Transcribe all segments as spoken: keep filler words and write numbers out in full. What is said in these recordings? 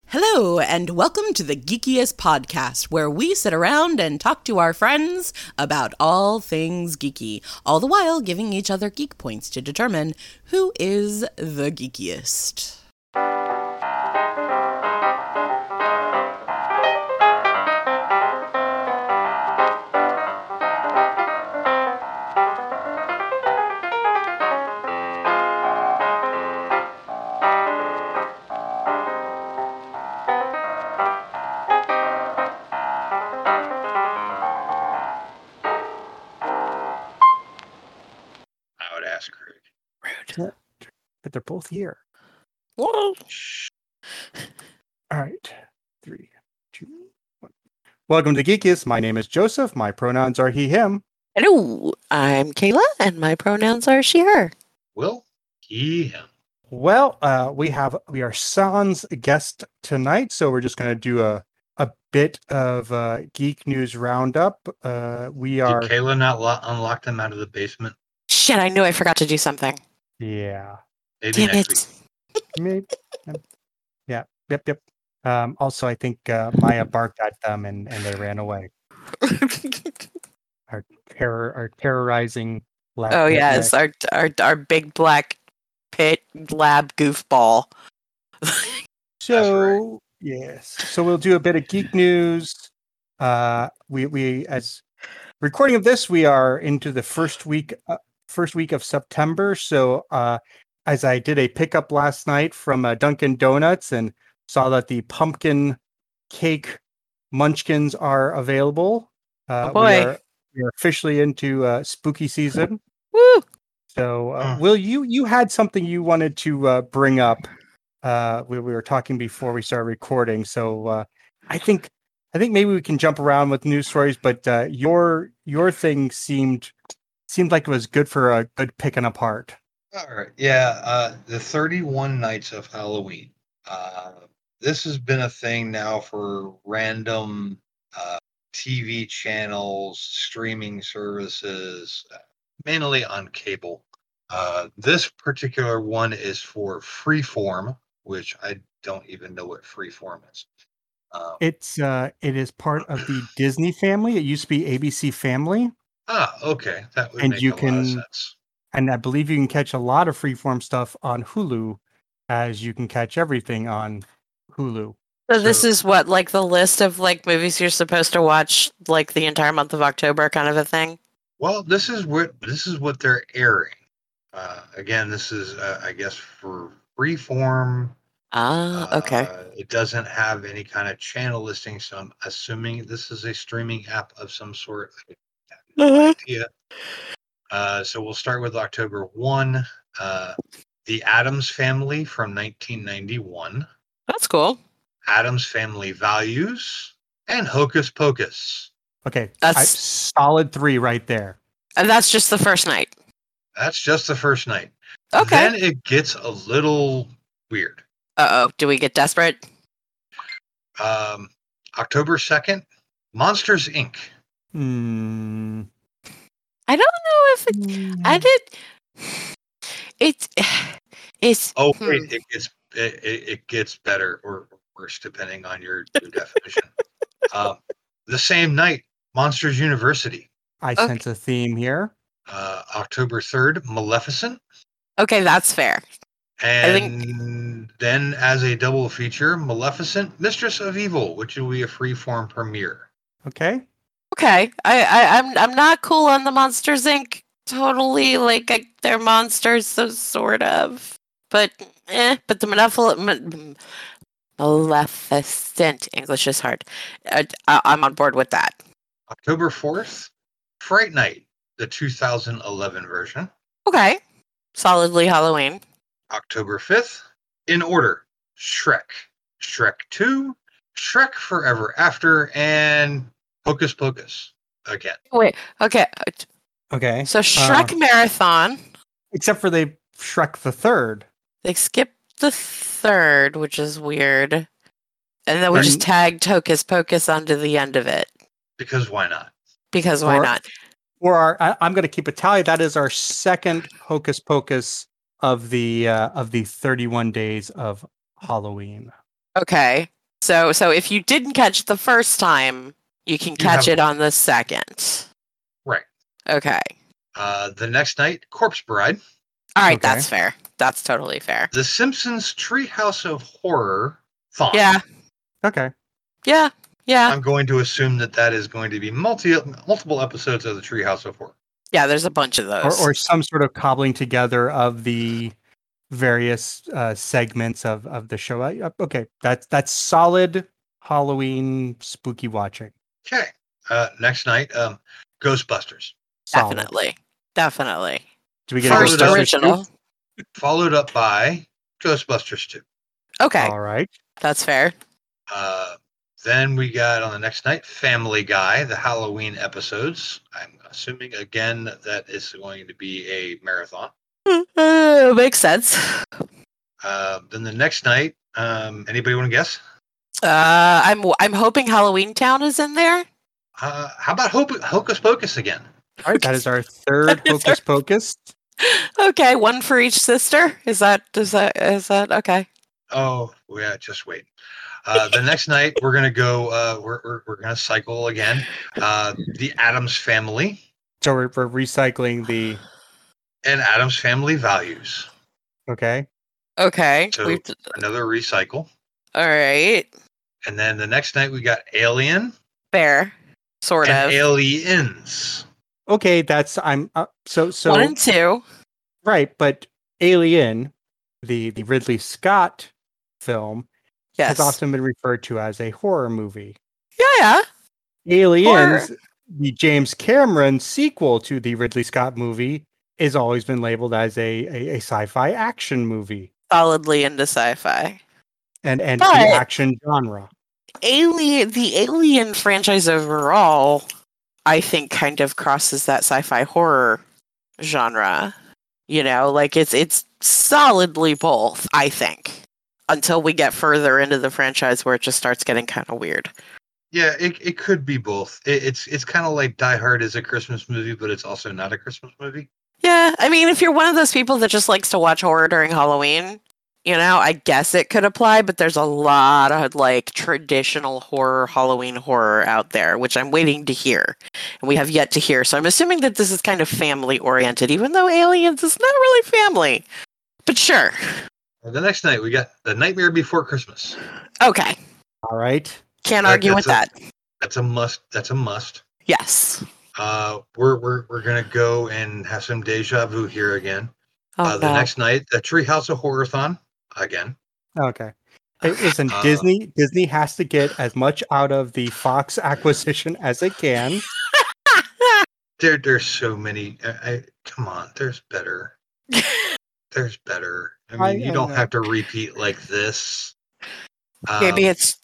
Hello, and welcome to the Geekiest Podcast, where we sit around and talk to our friends about all things geeky, all the while giving each other geek points to determine who is the geekiest. But they're both here. Whoa. All right. Three, two, one. Welcome to Geekiest. My name is Joseph. My pronouns are he, him. Hello, I'm Kayla, and my pronouns are she, her. Will, he, him. Well, uh, we have we are Sans guest tonight, so we're just going to do a a bit of uh, geek news roundup. Uh, we are. Did Kayla not lo- unlock them out of the basement? Shit, I knew I forgot to do something. Yeah. Maybe Damn next it. week. Maybe. Yeah. Yep. Yep. Um, also, I think uh, Maya barked at them and, and they ran away. Our terror, our terrorizing. Lab Oh pit yes, neck. our, our our big black pit lab goofball. So yes, so we'll do a bit of geek news. Uh, we we as recording of this, we are into the first week uh, first week of September. So uh, as I did a pickup last night from uh, Dunkin' Donuts and saw that the pumpkin cake munchkins are available. Uh, Oh, boy. we are we are officially into uh, spooky season. Woo! So, uh, Hmm. Will, you you had something you wanted to uh, bring up? Uh, we, we were talking before we started recording, so uh, I think I think maybe we can jump around with news stories. But uh, your your thing seemed seemed like it was good for a good picking apart. All right. Yeah. Uh, the thirty-one Nights of Halloween. Uh, this has been a thing now for random uh, T V channels, streaming services, uh, mainly on cable. Uh, this particular one is for Freeform, which I don't even know what Freeform is. Um, It's uh, it is part of the Disney family. It used to be A B C Family, ah, okay. That would And make you a lot can- of sense. and I believe you can catch a lot of Freeform stuff on Hulu, as you can catch everything on Hulu. So this So- is what, like the list of like movies you're supposed to watch like the entire month of October, kind of a thing. Well, this is what this is what they're airing. Uh, again, this is uh, I guess for Freeform. Ah, okay. Uh, it doesn't have any kind of channel listing, so I'm assuming this is a streaming app of some sort. I have no Uh-huh. idea. Uh, so we'll start with October first. Uh, The Addams Family from nineteen ninety-one. That's cool. Addams Family Values. And Hocus Pocus. Okay, That's- I, solid three right there. And that's just the first night. That's just the first night. Okay. Then it gets a little weird. Uh oh. Do we get desperate? Um, October second, Monsters Incorporated. Hmm. I don't know if it. I did. It's. It's. Oh, hmm. wait, it gets it, it, it gets better or worse depending on your, your definition. Um, the same night, Monsters University. I Okay. sense a theme here. Uh, October third, Maleficent. Okay, that's fair. I And think- then as a double feature, Maleficent, Mistress of Evil, which will be a freeform premiere. Okay. Okay, I, I, I'm, I'm not cool on the Monsters Incorporated. Totally, like I, they're monsters, so sort of. But, eh. But the Maleficent, Maleficent English is hard. I, I, I'm on board with that. October fourth, Fright Night, the two thousand eleven version. Okay, solidly Halloween. October fifth, in order, Shrek, Shrek two, Shrek Forever After, and Hocus Pocus again. Wait, okay. Okay. So Shrek Marathon. Except for they Shrek the third. They skipped the third, which is weird. And then we just And- tagged Hocus Pocus onto the end of it. Because why not? Because why Or- not? Or our, I, I'm going to keep a tally. That is our second Hocus Pocus of the uh, of the thirty-one days of Halloween. Okay. So so if you didn't catch it the first time, you can catch have- it on the second. Right. Okay. Uh, the next night, Corpse Bride. All right, Okay. that's fair. That's totally fair. The Simpsons Treehouse of Horror. Thought. Yeah. Okay. Yeah. Yeah. I'm going to assume that that is going to be multi multiple episodes of the Treehouse of Horror. Yeah, there's a bunch of Or, those. or some sort of cobbling together of the various uh, segments of, of the show. I- uh, Okay, that's that's solid Halloween spooky watching. Okay. Uh, next night, um, Ghostbusters. Solid. Definitely. Definitely. Do we get a First Ghostbusters original. Followed up by Ghostbusters two. Okay. All right. That's fair. Uh, then we got on the next night Family Guy, the Halloween episodes. I'm assuming again that is going to be a marathon. Uh, makes sense. Uh, then the next night, um, anybody want to guess? Uh, I'm I'm hoping Halloween Town is in there. Uh, how about Hope- Hocus Pocus again? All right. That is our third That is Hocus Pocus. Okay, one for each sister. Is that is that is that okay? Oh, yeah, just wait. Uh, the next night we're gonna go. Uh, we're we're, we're gonna cycle again. Uh, the Addams Family So we're, we're recycling the. and Addams Family Values. Okay. Okay. So We've, another recycle. all right. And then the next night we got Alien Fair. Sort and of. Aliens. Okay. That's I'm uh, so so One and two. right, but Alien, the the Ridley Scott film, Yes. has often been referred to as a horror movie. Yeah, yeah. Aliens, the James Cameron sequel to the Ridley Scott movie, has always been labeled as a, a, a sci-fi action movie Solidly into sci-fi. and, and But- the action genre. Alien, the Alien franchise overall, I think, kind of crosses that sci-fi horror genre. You know, like it's it's solidly both. I think until we get further into the franchise where it just starts getting kind of weird. Yeah, it it could be both. It, it's it's kind of like Die Hard is a Christmas movie, but it's also not a Christmas movie. Yeah, I mean, if you're one of those people that just likes to watch horror during Halloween, you know, I guess it could apply, but there's a lot of like traditional horror, Halloween horror out there, which I'm waiting to hear. And we have yet to hear. So I'm assuming that this is kind of family oriented, even though Aliens is not really family. But sure. The next night we got The Nightmare Before Christmas. Okay. All right. Can't That- argue with that's that. That's a must. That's a must. Yes. Uh, we're we're we're gonna go and have some deja vu here again. Oh, uh, the no. next night, the Treehouse of Horrorthon again. Okay. Hey, listen, Uh, Disney Disney has to get as much out of the Fox acquisition as it can. There, there's so many. I, I come on. There's better. There's better. I mean, I- you I don't know. have to repeat like this. Maybe Um, it's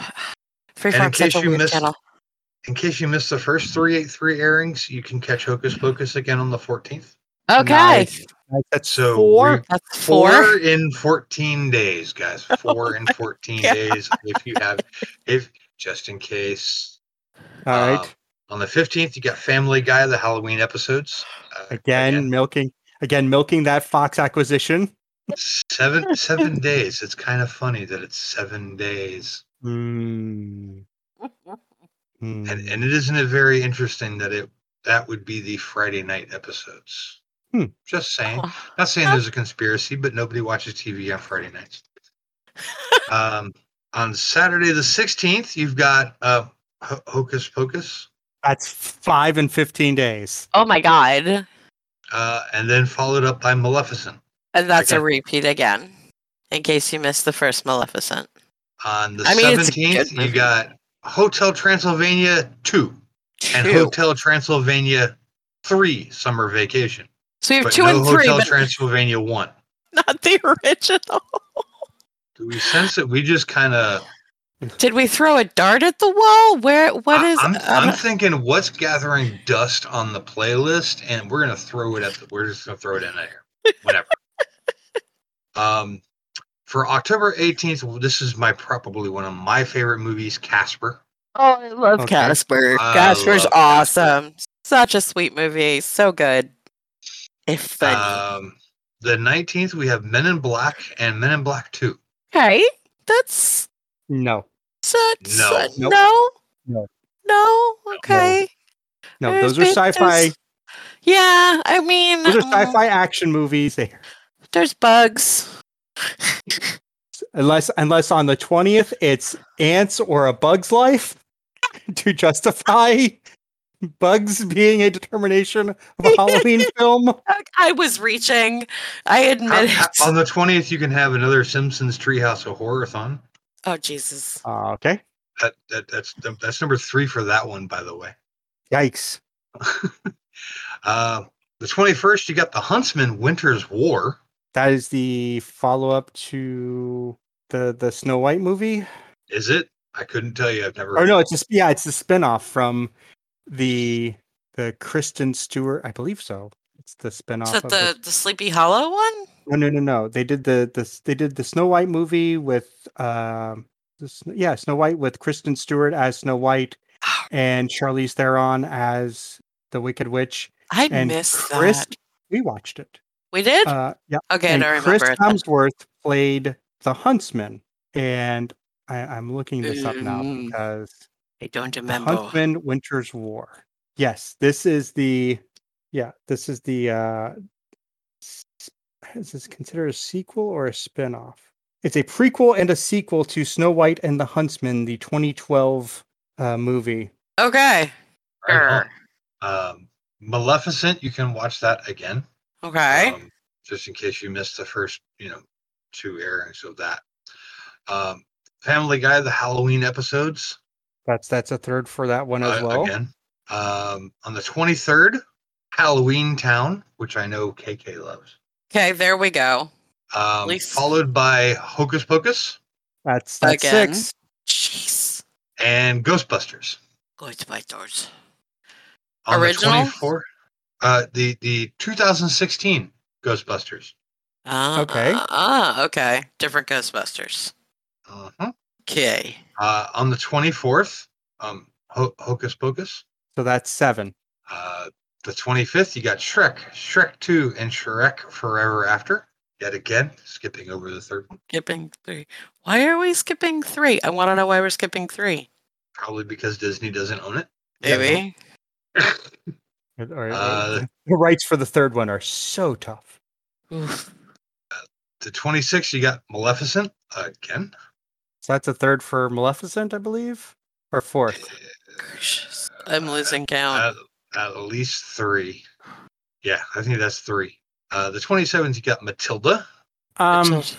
Free and in Farm case Central you Weird missed- Channel. In case you missed the first three eighty-three airings, you can catch Hocus Pocus again on the fourteenth. Okay. Nice. That's So four. we- That's four. Four in fourteen days, guys. Four in fourteen God. days. If you have, if just in case. All Uh, right. On the fifteenth, you got Family Guy, the Halloween episodes. Uh, Again, milking again milking that Fox acquisition. seven seven days. It's kind of funny that it's seven days, Mm. Mm. and and it isn't it very interesting that it that would be the Friday night episodes. Hmm. Just saying. Not saying there's a conspiracy, but nobody watches T V on Friday nights. um, on Saturday the sixteenth, you've got uh, Ho- Hocus Pocus, That's five and fifteen days. Oh my god. uh, and then followed up by Maleficent. And that's a Okay. repeat again. In case you missed the first Maleficent. On the I mean, it's a seventeenth, good you movie. got Hotel Transylvania two and Two. Hotel Transylvania three Summer Vacation. So we have But two no and three, Hotel but Transylvania one. not the original. Do we sense that we just kind of? Did we throw a dart at the wall? Where? What is? I'm, uh, I'm thinking what's gathering dust on the playlist, and we're gonna throw it at the. We're just gonna throw it in there. Whatever. um, for October eighteenth, well, this is my probably one of my favorite movies, Casper. oh, I love Okay. Casper. I Casper's love awesome. Such a sweet movie. So good. If funny. Um, the nineteenth, we have Men in Black and Men in Black two. Okay, that's No. That's, No. uh, Nope. no, No. no. Okay. No, There's those are been- sci-fi. there's- Yeah, I mean, Those are mm, sci-fi action movies. They, there's bugs. unless unless on the twentieth it's ants or a bug's life to justify bugs being a determination of a Halloween film. I was reaching. I admit How- it. On the twentieth, you can have another Simpsons Treehouse of Horror-thon. Oh Jesus! Uh, okay. That, that that's that's number three for that one, by the way. Yikes. uh, the twenty-first, you got the Huntsman Winter's War. That is the follow-up to the the Snow White movie. Is it? I couldn't tell you. I've never. Or no, it's just yeah, it's a spin-off from the the Kristen Stewart, I believe so. It's the spin-off Is that of the, the Sleepy Hollow one? No, no, no, no. They did the the they did the Snow White movie with um the, Sn- yeah, Snow White with Kristen Stewart as Snow White and Charlize Theron as the Wicked Witch. I And missed Chris, that. we watched it. We did. Uh, yeah, okay, and I don't Chris remember it. Hemsworth played the Huntsman, and I, I'm looking this up now Mm. because I don't the remember. Huntsman Winter's War. Yes, this is the yeah, this is the uh s- is this considered a sequel or a spin-off? It's a prequel and a sequel to Snow White and the Huntsman, the twenty twelve uh, movie. Okay. Right Sure. on. Um, Maleficent, you can watch that again. Okay. Um, just in case you missed the first, you know, two airings of that. Um, Family Guy, the Halloween episodes. That's that's a third for that one as uh, well. Again. Um, on the twenty-third, Halloween Town, which I know K K loves. Okay. There we go. Um, Least- followed by Hocus Pocus That's that's Again. six. Jeez. and Ghostbusters. Ghostbusters. On Original? the twenty-fourth, uh, the, the two thousand sixteen Ghostbusters. Ah. Okay. Ah. Okay. Different Ghostbusters. Uh-huh. Okay. Uh, on the twenty-fourth, um, Ho- Hocus Pocus. So that's seven. Uh, the twenty-fifth, you got Shrek, Shrek two, and Shrek Forever After. Yet again, skipping over the third one. Skipping three. Why are we skipping three? I want to know why we're skipping three. Probably because Disney doesn't own it. Maybe. Or- Uh, the rights for the third one are so tough. Oof. The twenty-sixth, you got Maleficent again. So that's a third for Maleficent, I believe, or fourth. Gracious. I'm losing count. At, at least three. Yeah, I think that's three. Uh, the twenty-seventh, you got Matilda. Um, Matilda.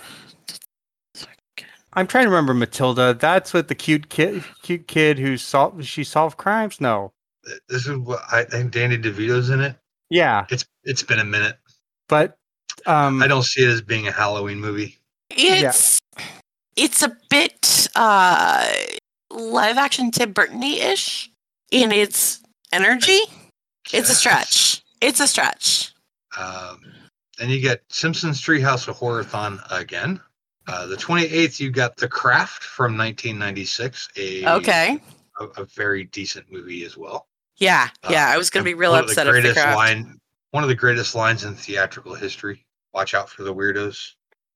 I'm trying to remember Matilda. That's with the cute kid, cute kid who solved she solved crimes. No, This is what I think Danny DeVito's in it. yeah, It's it's been a minute. but um, I don't see it as being a Halloween movie. It's it's a bit uh live action Tim Burton-y-ish in its energy. It's a stretch. It's a stretch. Um, then you get Simpsons Treehouse of Horror-thon again. Uh, the twenty-eighth, you got The Craft from nineteen ninety-six. A, Okay. a, a very decent movie as well. Yeah, Uh, yeah. I was gonna be real one of the upset if the greatest craft. line, one of the greatest lines in theatrical history. Watch out for the weirdos.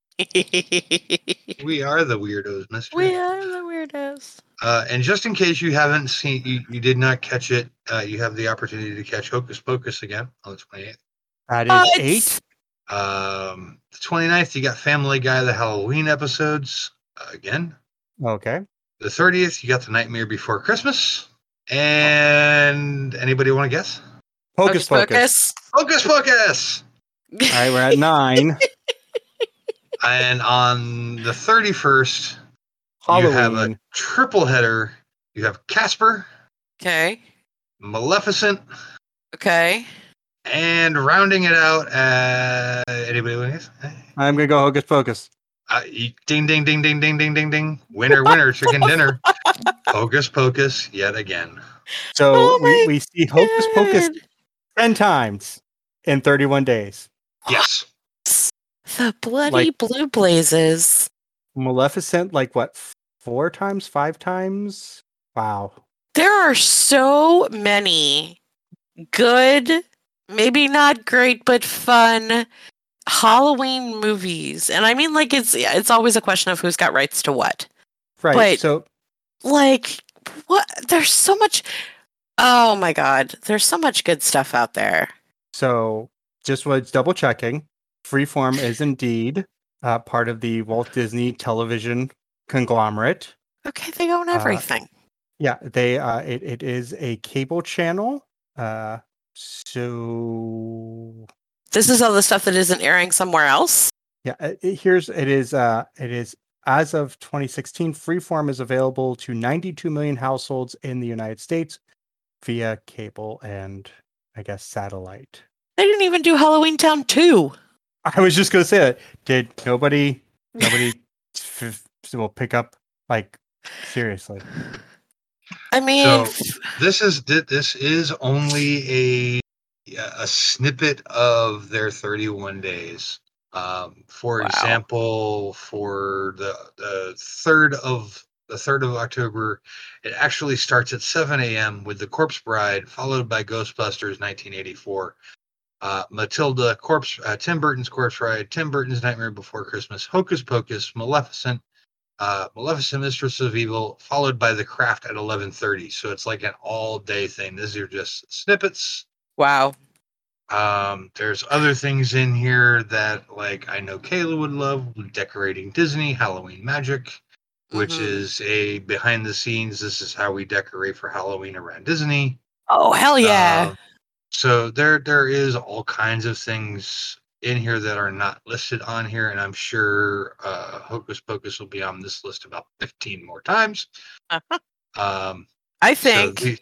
We are the weirdos, mister. We are the weirdos. Uh, and just in case you haven't seen, you, you did not catch it, uh, you have the opportunity to catch Hocus Pocus again on the twenty-eighth. that is Uh, eight. it's- Um, the twenty-ninth, you got Family Guy, the Halloween episodes uh, again. Okay, The thirtieth, you got The Nightmare Before Christmas. And anybody want to guess? Hocus Pocus. Hocus Pocus! All right, we're at nine. And on the thirty-first, you have a Halloween. triple header. You have Casper, Okay. Maleficent, Okay. and rounding it out, uh, anybody want to guess? I'm gonna go Hocus Pocus. Uh, you- ding, ding, ding, ding, ding, ding, ding, ding. Winner, winner, chicken dinner. Hocus Pocus yet again. So Oh my we, we see Hocus Pocus God. ten times in thirty-one days. Yes. The bloody Like- blue blazes. Maleficent, like what, four times, five times? Wow. There are so many good, maybe not great, but fun Halloween movies. And I mean, like, it's it's always a question of who's got rights to what. Right. But- so like, what? There's so much. Oh my God. There's so much good stuff out there. So just was double checking. Freeform is indeed uh, part of the Walt Disney Television conglomerate. Okay, they own Uh, everything. Yeah, they uh, it, it is a cable channel. Uh, so This is all the stuff that isn't airing somewhere else. yeah, it, it- here's it is uh, it is as of twenty sixteen. Freeform is available to ninety-two million households in the United States via cable and I guess satellite. They didn't even do Halloween Town two. I was just gonna say that. Did nobody nobody f- f- will pick up like seriously? I mean, So this is thi- this is only a a snippet of their thirty-one days. Um, for Wow. example, for the the third of the third of October, it actually starts at seven a.m. with The Corpse Bride, followed by Ghostbusters nineteen eighty-four, uh, Matilda, Corpse, uh, Tim Burton's Corpse Bride, Tim Burton's Nightmare Before Christmas, Hocus Pocus, Maleficent, uh, Maleficent, Mistress of Evil, followed by The Craft at eleven thirty. So it's like an all-day thing. These are just snippets. wow. Um, there's other things in here that, like, I know Kayla would love: Decorating Disney, Halloween Magic, which Mhm. is a behind the scenes. This is how we decorate for Halloween around Disney. Oh, hell yeah. Um, so there, there is all kinds of things in here that are not listed on here, and I'm sure uh, Hocus Pocus will be on this list about fifteen more times. Uh-huh. Um, I so think the-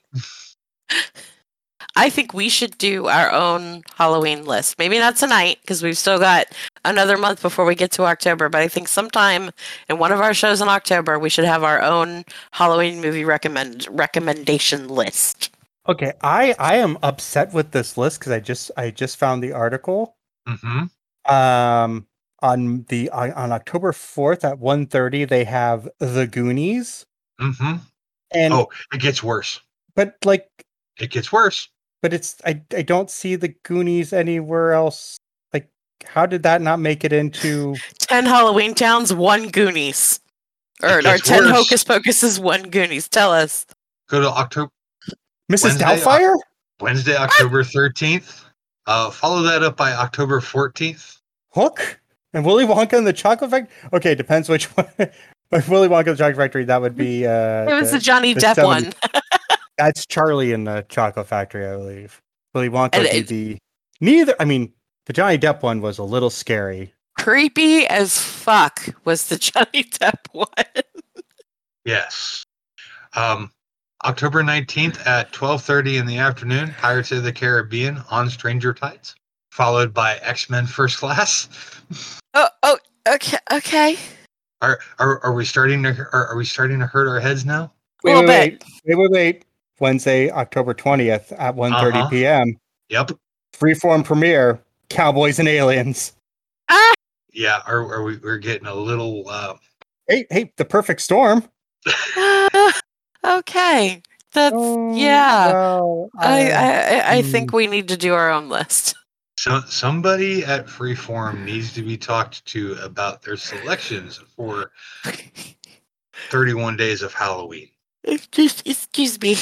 I think we should do our own Halloween list. Maybe not tonight because we've still got another month before we get to October. But I think sometime in one of our shows in October, we should have our own Halloween movie recommend recommendation list. Okay, I I am upset with this list because I just I just found the article. Mhm. Um, on the on, on October fourth at one thirty, they have The Goonies, Mhm. and Oh, it gets worse. but like, It gets worse. but it's I I don't see The Goonies anywhere else. Like, how did that not make it into? ten Halloween Towns, one Goonies. Or, It or gets ten worse. Hocus Pocuses, one Goonies. Tell us. Go to October Missus Wednesday, Doubtfire? Wednesday, October thirteenth. Uh, follow that up by October fourteenth. Hook? And Willy Wonka and the Chocolate Factory? Okay, depends which one. But Willy Wonka and the Chocolate Factory, that would be uh It was the, the- Johnny the Depp seventy one. that's Charlie in the Chocolate Factory, I believe. Willy Wonka And would be it- the neither I mean the Johnny Depp one was a little scary. Creepy as fuck was the Johnny Depp one. Yes. Um, October nineteenth at twelve thirty in the afternoon, Pirates of the Caribbean on Stranger Tides, followed by X-Men First Class. Oh, oh, okay, okay. Are are, are we starting to are, are we starting to hurt our heads now? A Wait, little wait, bit. wait, wait, wait, wait. Wednesday, October twentieth at one thirty Uh-huh. p.m. Yep. Freeform premiere, Cowboys and Aliens. Ah, Yeah. Are are we we're getting a little uh Hey, hey, the perfect storm. uh, okay. That's Oh, yeah. well, I, uh, I I I hmm. think we need to do our own list. so somebody at Freeform needs to be talked to about their selections for thirty-one days of Halloween. Excuse, excuse me.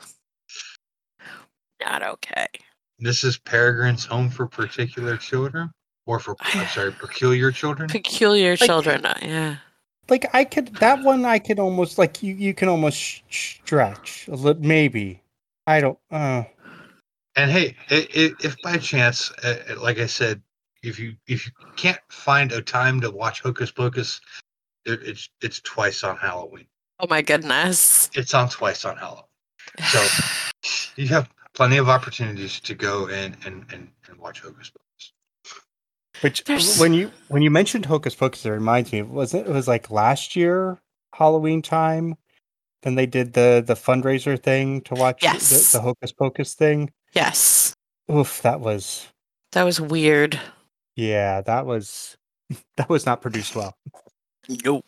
Not okay. This is Peregrine's Home for Particular Children, or for I'm sorry, Peculiar Children. Peculiar Like- children. uh, yeah. Like I could that one I could almost like you you can almost sh- stretch a little maybe. I don't uh And hey, i- i- if by chance, uh, uh, like I said, if you if you can't find a time to watch Hocus Pocus, it, it's it's twice on Halloween. Oh my goodness. It's on twice on Halloween. So you have plenty of opportunities to go and and and, and watch Hocus Pocus. which There's- when you when you mentioned Hocus Pocus it reminds me was it, it was like last year Halloween time then they did the the fundraiser thing to watch Yes. the, the Hocus Pocus thing. Yes. Oof, that was That was weird. yeah, that was that was not produced well. Nope.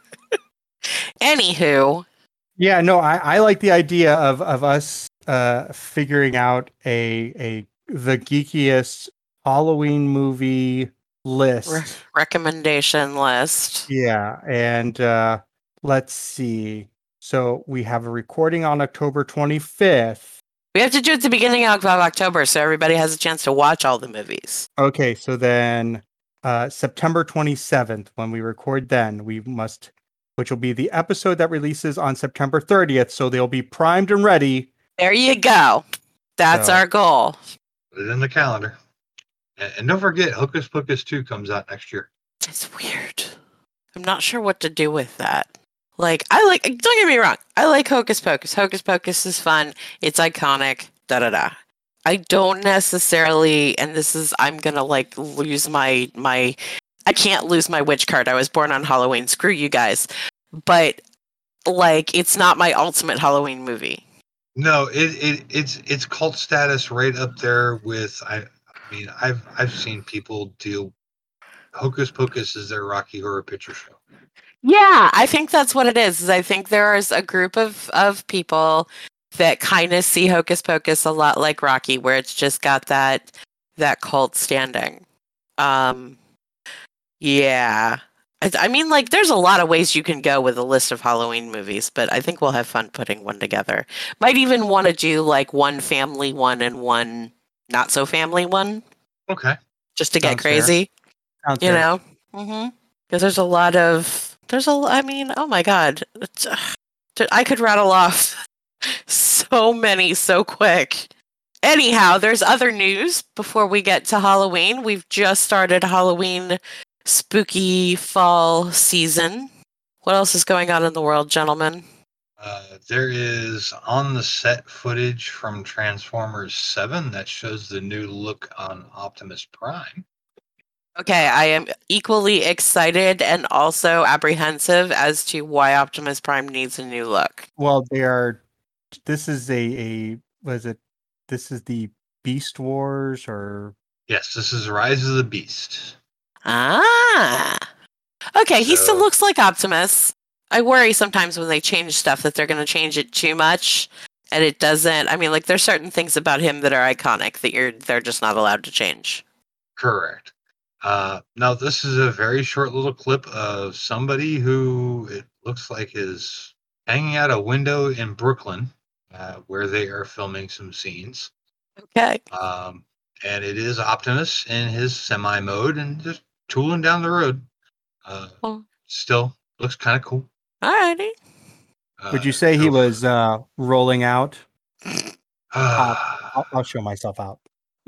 Anywho, Yeah, no, I, I like the idea of of us uh figuring out a a the geekiest Halloween movie list. re- recommendation list. Yeah, and uh let's see. So we have a recording on October twenty-fifth. We have to do it at the beginning of October so everybody has a chance to watch all the movies. Okay, so then uh, September twenty-seventh, when we record then, we must, which will be the episode that releases on September thirtieth. So they'll be primed and ready. There you go. That's So- our goal. Put it in the calendar. And, and don't forget, Hocus Pocus two comes out next year. It's weird. I'm not sure what to do with that. Like, I like, don't get me wrong, I like Hocus Pocus. Hocus Pocus is fun. It's iconic. Da da da. I don't necessarily, and this is, I'm gonna like lose my, my, I can't lose my witch card. I was born on Halloween. Screw you guys. But, like, it's not my ultimate Halloween movie. No, it, it it's it's cult status right up there with I, I mean I've I've seen people deal Hocus Pocus is their Rocky Horror Picture Show. Yeah, I think that's what it is. is I think there's a group of, of people that kind of see Hocus Pocus a lot like Rocky, where it's just got that that cult standing. Um, yeah. I, I mean, like, there's a lot of ways you can go with a list of Halloween movies, but I think we'll have fun putting one together. Might even want to do, like, one family one and one not-so-family one, Okay. just to get Sounds fair. crazy. Sounds You fair. know, mm-hmm. Because there's a lot of there's a. I mean, oh my god, it's, uh, I could rattle off so many so quick. Anyhow, there's other news before we get to Halloween. We've just started Halloween spooky fall season. What else is going on in the world, gentlemen? Uh, there is on the set footage from Transformers seven that shows the new look on Optimus Prime. Okay, I am equally excited and also apprehensive as to why Optimus Prime needs a new look. Well, they are. This is a a was it? This is the Beast Wars or Yes, this is Rise of the Beast. Ah. Okay, he still So- looks like Optimus. I worry sometimes when they change stuff that they're going to change it too much and it doesn't. I mean, like there's certain things about him that are iconic that you're they're just not allowed to change. Correct. Uh, now, this is a very short little clip of somebody who it looks like is hanging out a window in Brooklyn uh, where they are filming some scenes. Okay. Um, and it is Optimus in his semi mode and just tooling down the road. Uh, Oh. Still looks kind of cool. Alrighty. Uh, would you say he no- was uh, rolling out? Ah, I'll, I'll show myself out.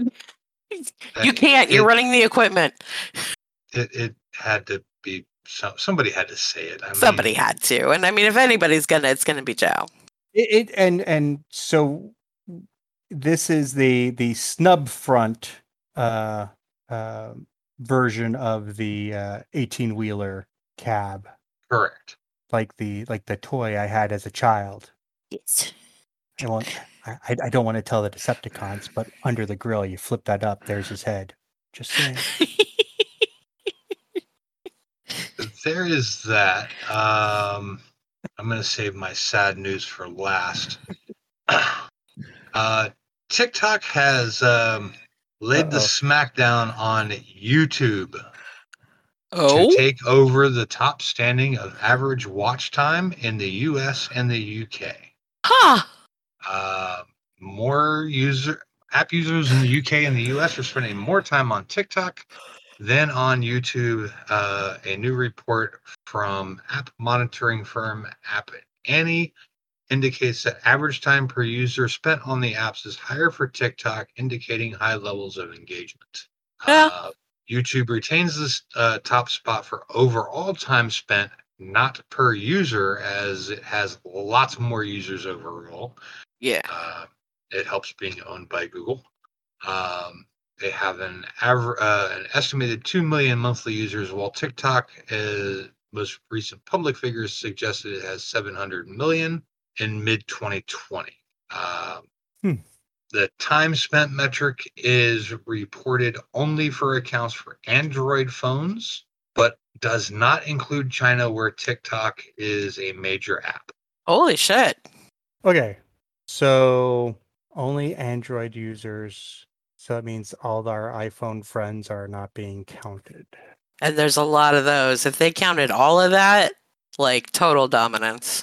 You can't. You're it, running the equipment. It, it had to be some, somebody had to say it. I mean, Somebody had to. And I mean, if anybody's going to, it's going to be Joe. It, it and and so this is the the snub front uh, uh, version of the uh, eighteen wheeler cab, correct. like the like the toy I had as a child. Yes. I won't. I, I I don't want to tell the Decepticons, but under the grill, you flip that up. There's his head. Just saying. There is that. Um, I'm going to save my sad news for last. uh, TikTok has um, laid the Uh-oh. smackdown on YouTube Oh? to take over the top standing of average watch time in the U S and the U K. Huh. Uh, more user app users in the U K and the U S are spending more time on TikTok than on YouTube. Uh, a new report from app monitoring firm App Annie indicates that average time per user spent on the apps is higher for TikTok, indicating high levels of engagement. Yeah. Uh, YouTube retains this uh, top spot for overall time spent, not per user, as it has lots more users overall. Yeah. Uh, it helps being owned by Google. Um, they have an aver- uh, an estimated two million monthly users, while TikTok, uh, most recent public figures suggested it has seven hundred million in mid twenty twenty. Um, Hmm. The time spent metric is reported only for accounts for Android phones, but does not include China, where TikTok is a major app. Holy shit. Okay, so only Android users. So that means all our iPhone friends are not being counted. And there's a lot of those. If they counted all of that, like total dominance.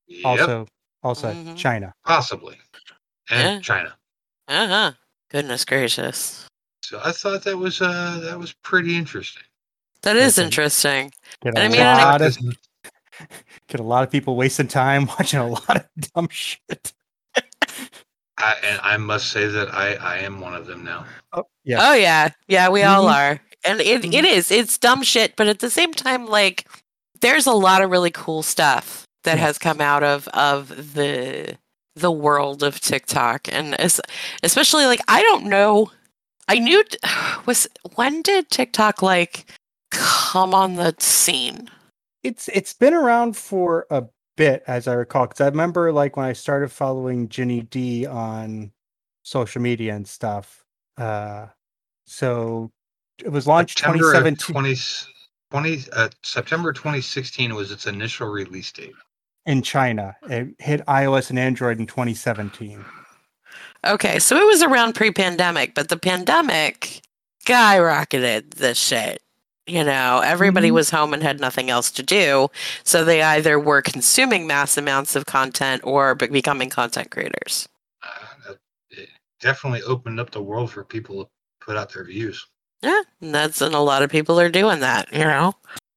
Yep, Also, also Mhm. China. possibly. And Yeah. China. Uh-huh. Goodness gracious. So I thought that was uh that was pretty interesting. That is Listen, interesting. Get And I a mean, and I- lot TikTok of is get a lot of people wasting time watching a lot of dumb shit. I, and I must say that I I am one of them now. Oh yes. Oh yeah, yeah, we all Mhm. are, and it, Mhm. it is it's dumb shit, but at the same time, like there's a lot of really cool stuff that has Yes. come out of of the the world of TikTok, and es- especially like I don't know, I knew was when did TikTok like come on the scene? It's it's been around for a bit, as I recall, because I remember like when I started following Ginny D on social media and stuff. Uh, so it was launched September of twenty seventeen twenty, twenty uh, September twenty sixteen was its initial release date. in China. It hit iOS and Android in twenty seventeen. Okay, so it was around pre-pandemic, but the pandemic skyrocketed this shit. You know, everybody Mhm. was home and had nothing else to do, so they either were consuming mass amounts of content or be- becoming content creators. Uh, it definitely opened up the world for people to put out their views. Yeah, and that's and a lot of people are doing that. You know,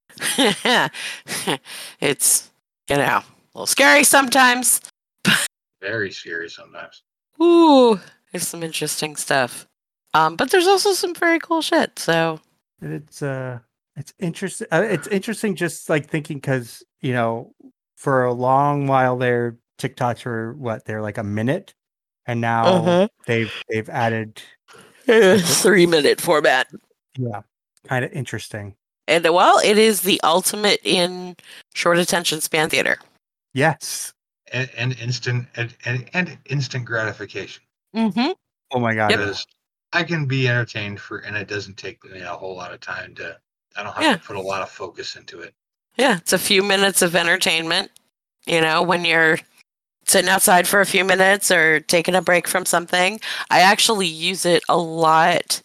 it's you know a little scary sometimes. Very scary sometimes. Ooh, there's some interesting stuff. Um, but there's also some very cool shit. So It's uh, it's interesting. Uh, it's interesting, just like thinking, because you know, for a long while there, TikToks were what they're like a minute, and now Uh-huh. they've they've added three minute format. yeah, kind of interesting. And well, it is the ultimate in short attention span theater. Yes. And, and instant and, and, and instant gratification. Mm-hmm. Oh my god. Yep. Because I can be entertained for, and it doesn't take me a whole lot of time to. I don't have Yeah. to put a lot of focus into it. Yeah, it's a few minutes of entertainment. You know, when you're sitting outside for a few minutes or taking a break from something. I actually use it a lot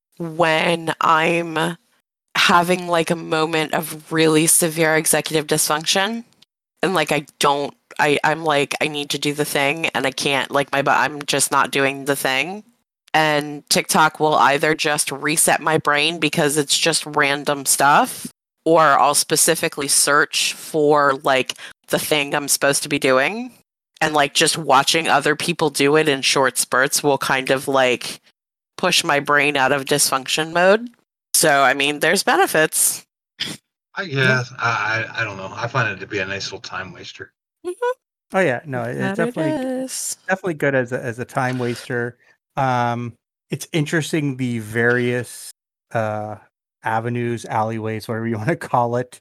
when I'm having like a moment of really severe executive dysfunction. And like I don't I, I'm like, I need to do the thing and I can't like my but I'm just not doing the thing. And TikTok will either just reset my brain because it's just random stuff, or I'll specifically search for like the thing I'm supposed to be doing. And like just watching other people do it in short spurts will kind of like push my brain out of dysfunction mode. So I mean, there's benefits. I guess I, I I don't know. I find it to be a nice little time waster. Oh yeah, no, it's That definitely it is. definitely good as a, as a time waster. Um, it's interesting the various uh, avenues, alleyways, whatever you want to call it,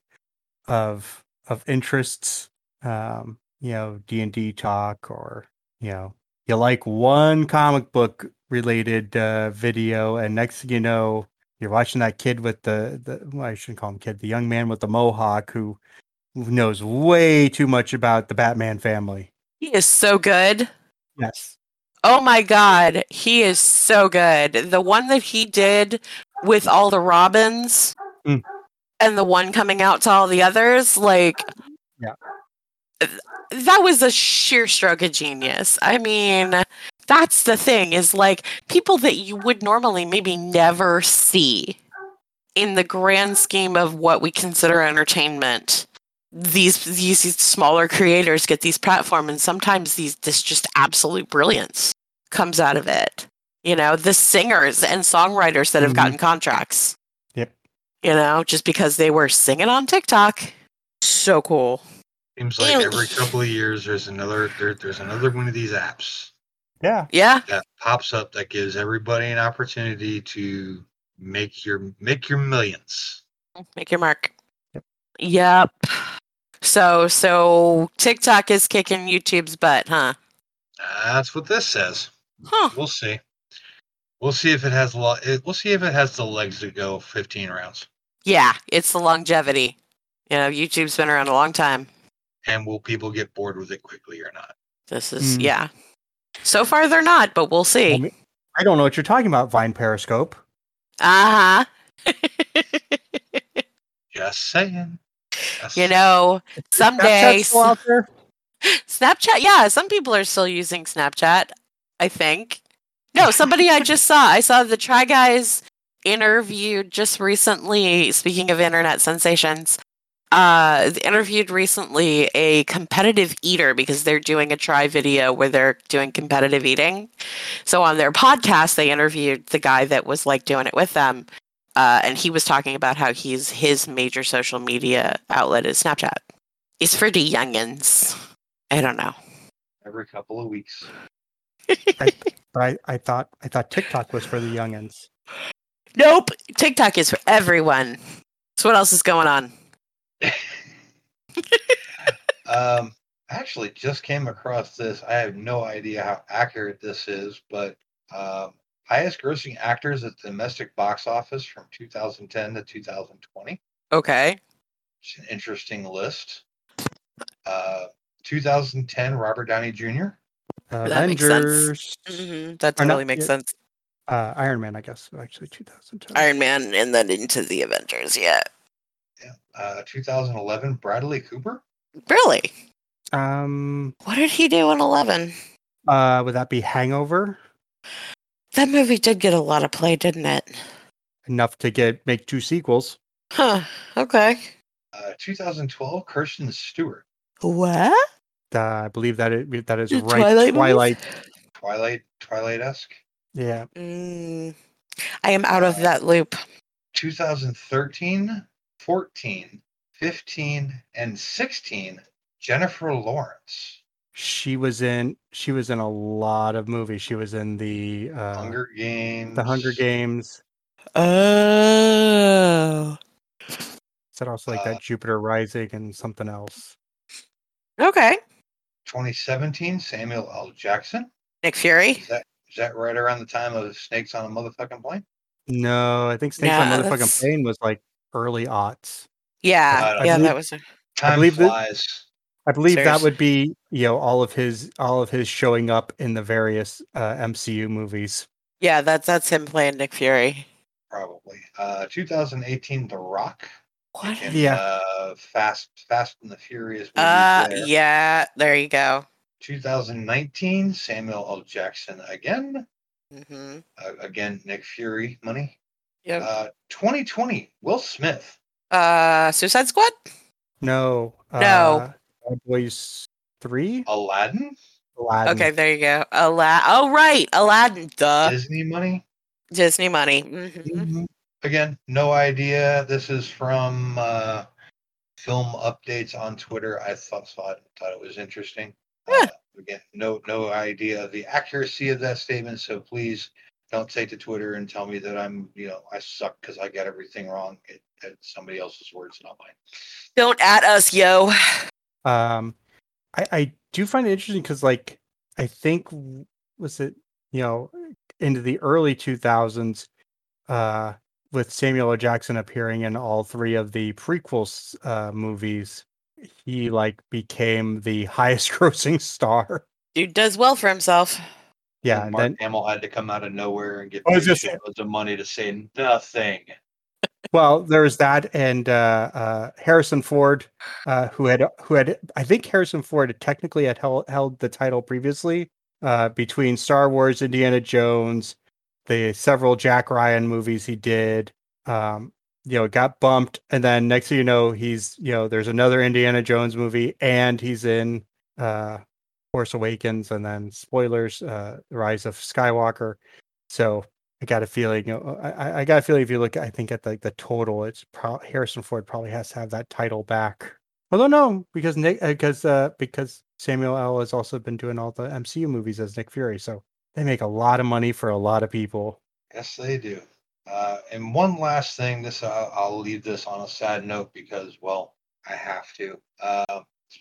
of of interests. Um, you know, D and D talk, or you know, you like one comic book related uh, video, and next thing you know, you're watching that kid with the the well, I shouldn't call him kid, the young man with the mohawk who who knows way too much about the Batman family. He is so good. Yes. Oh my god, he is so good. The one that he did with all the Robins Mm. and the one coming out to all the others, like Yeah. that was a sheer stroke of genius. I mean, that's the thing is like people that you would normally maybe never see in the grand scheme of what we consider entertainment. These these smaller creators get these platforms, and sometimes these this just absolute brilliance comes out of it. You know, the singers and songwriters that have Mhm. gotten contracts. Yep. You know, just because they were singing on TikTok. So cool. Seems like every couple of years there's another there, there's another one of these apps Yeah. Yeah. that pops up that gives everybody an opportunity to make your make your millions. Make your mark. Yep. Yep. So so TikTok is kicking YouTube's butt, huh? That's what this says. Huh. We'll see. We'll see if it has a lot. It, we'll see if it has the legs to go fifteen rounds. Yeah, it's the longevity. You know, YouTube's been around a long time. And will people get bored with it quickly or not? This is Mm. yeah. So far they're not, but we'll see. I, mean, I don't know what you're talking about, Vine Periscope. Uh-huh. Just saying. Just You know, someday Snapchat's still out there? Snapchat, yeah, some people are still using Snapchat, I think. No, somebody I just saw. I saw the Try Guys interviewed just recently, speaking of internet sensations, uh, interviewed recently a competitive eater because they're doing a try video where they're doing competitive eating. So on their podcast, they interviewed the guy that was like doing it with them. Uh, and he was talking about how he's his major social media outlet is Snapchat. It's for the youngins. I don't know. Every couple of weeks. I, I I thought I thought TikTok was for the youngins. Nope. TikTok is for everyone. So what else is going on? um, I actually just came across this. I have no idea how accurate this is, but um, highest grossing actors at the domestic box office from two thousand ten to two thousand twenty. Okay. It's an interesting list. Uh, two thousand ten, Robert Downey Junior That makes sense. Avengers. Mm-hmm. That Or not totally makes yet. sense. Uh, Iron Man, I guess. Actually, two thousand ten. Iron Man and then into the Avengers, yeah. Yeah. Uh, two thousand eleven, Bradley Cooper. Really? Um, What did he do in eleven? uh, would that be Hangover? That movie did get a lot of play, didn't it? Enough to get make two sequels. Huh. Okay. Uh, two thousand twelve, Kirsten Stewart. What? Uh, I believe that it that is The right. Twilight Twilight. Twilight, Twilight-esque. Yeah. Mm, I am out of that loop. two thousand thirteen, fourteen, fifteen, and sixteen, Jennifer Lawrence. She was in she was in a lot of movies. She was in the uh, Hunger Games. the Hunger Games. Oh. Is that also like Uh, that Jupiter Rising and something else? Okay. twenty seventeen, Samuel L. Jackson. Nick Fury. Is that is that right around the time of Snakes on a Motherfucking Plane? No, I think Snakes Nah, on Motherfucking that's- Plane was like early aughts. Yeah. Uh, yeah, I believe- that was. A- Time believe that- flies. I believe that Seriously. would be, you know, all of his all of his showing up in the various uh, M C U movies. yeah, that's that's him playing Nick Fury. Probably. Uh, two thousand eighteen, The Rock. What? In, Yeah. Uh, Fast, Fast and the Furious movies Uh, there. yeah. There you go. two thousand nineteen, Samuel L. Jackson again. Mm-hmm. Uh, again, Nick Fury money. Yep. Uh, twenty twenty, Will Smith. Uh, Suicide Squad. No. No. Uh, Bad Boys three? Aladdin. Aladdin. Okay, there you go. Aladdin. Oh, right, Aladdin. Duh. Disney money. Disney money. Mm-hmm. Mhm. Again, no idea. This is from uh, film updates on Twitter. I thought thought, thought it was interesting. Yeah. Uh, again, no no idea of the accuracy of that statement. So please don't take to Twitter and tell me that I'm you know I suck because I got everything wrong. It, it's somebody else's words, not mine. Don't at us, yo. Um, I, I do find it interesting because, like, I think w- was it you know into the early two thousands, uh, with Samuel L. Jackson appearing in all three of the prequels uh, movies, he like became the highest grossing star. Dude does well for himself. Yeah, And and Mark then Hamill had to come out of nowhere and get I was paid just saying- shitloads of money to say nothing. well, there's that, and uh, uh, Harrison Ford, uh, who had who had I think Harrison Ford had technically had held, held the title previously uh, between Star Wars, Indiana Jones, the several Jack Ryan movies he did. Um, you know, got bumped, and then next thing you know, he's you know, there's another Indiana Jones movie, and he's in uh, Force Awakens, and then spoilers, uh, Rise of Skywalker. So I got a feeling. You know, I, I got a feeling if you look, I think at like the total, it's pro- Harrison Ford probably has to have that title back. Although no, because Nick, because uh, because Samuel L. has also been doing all the M C U movies as Nick Fury, so they make a lot of money for a lot of people. Yes, they do. Uh, and one last thing, this uh, I'll leave this on a sad note because, well, I have to. Uh,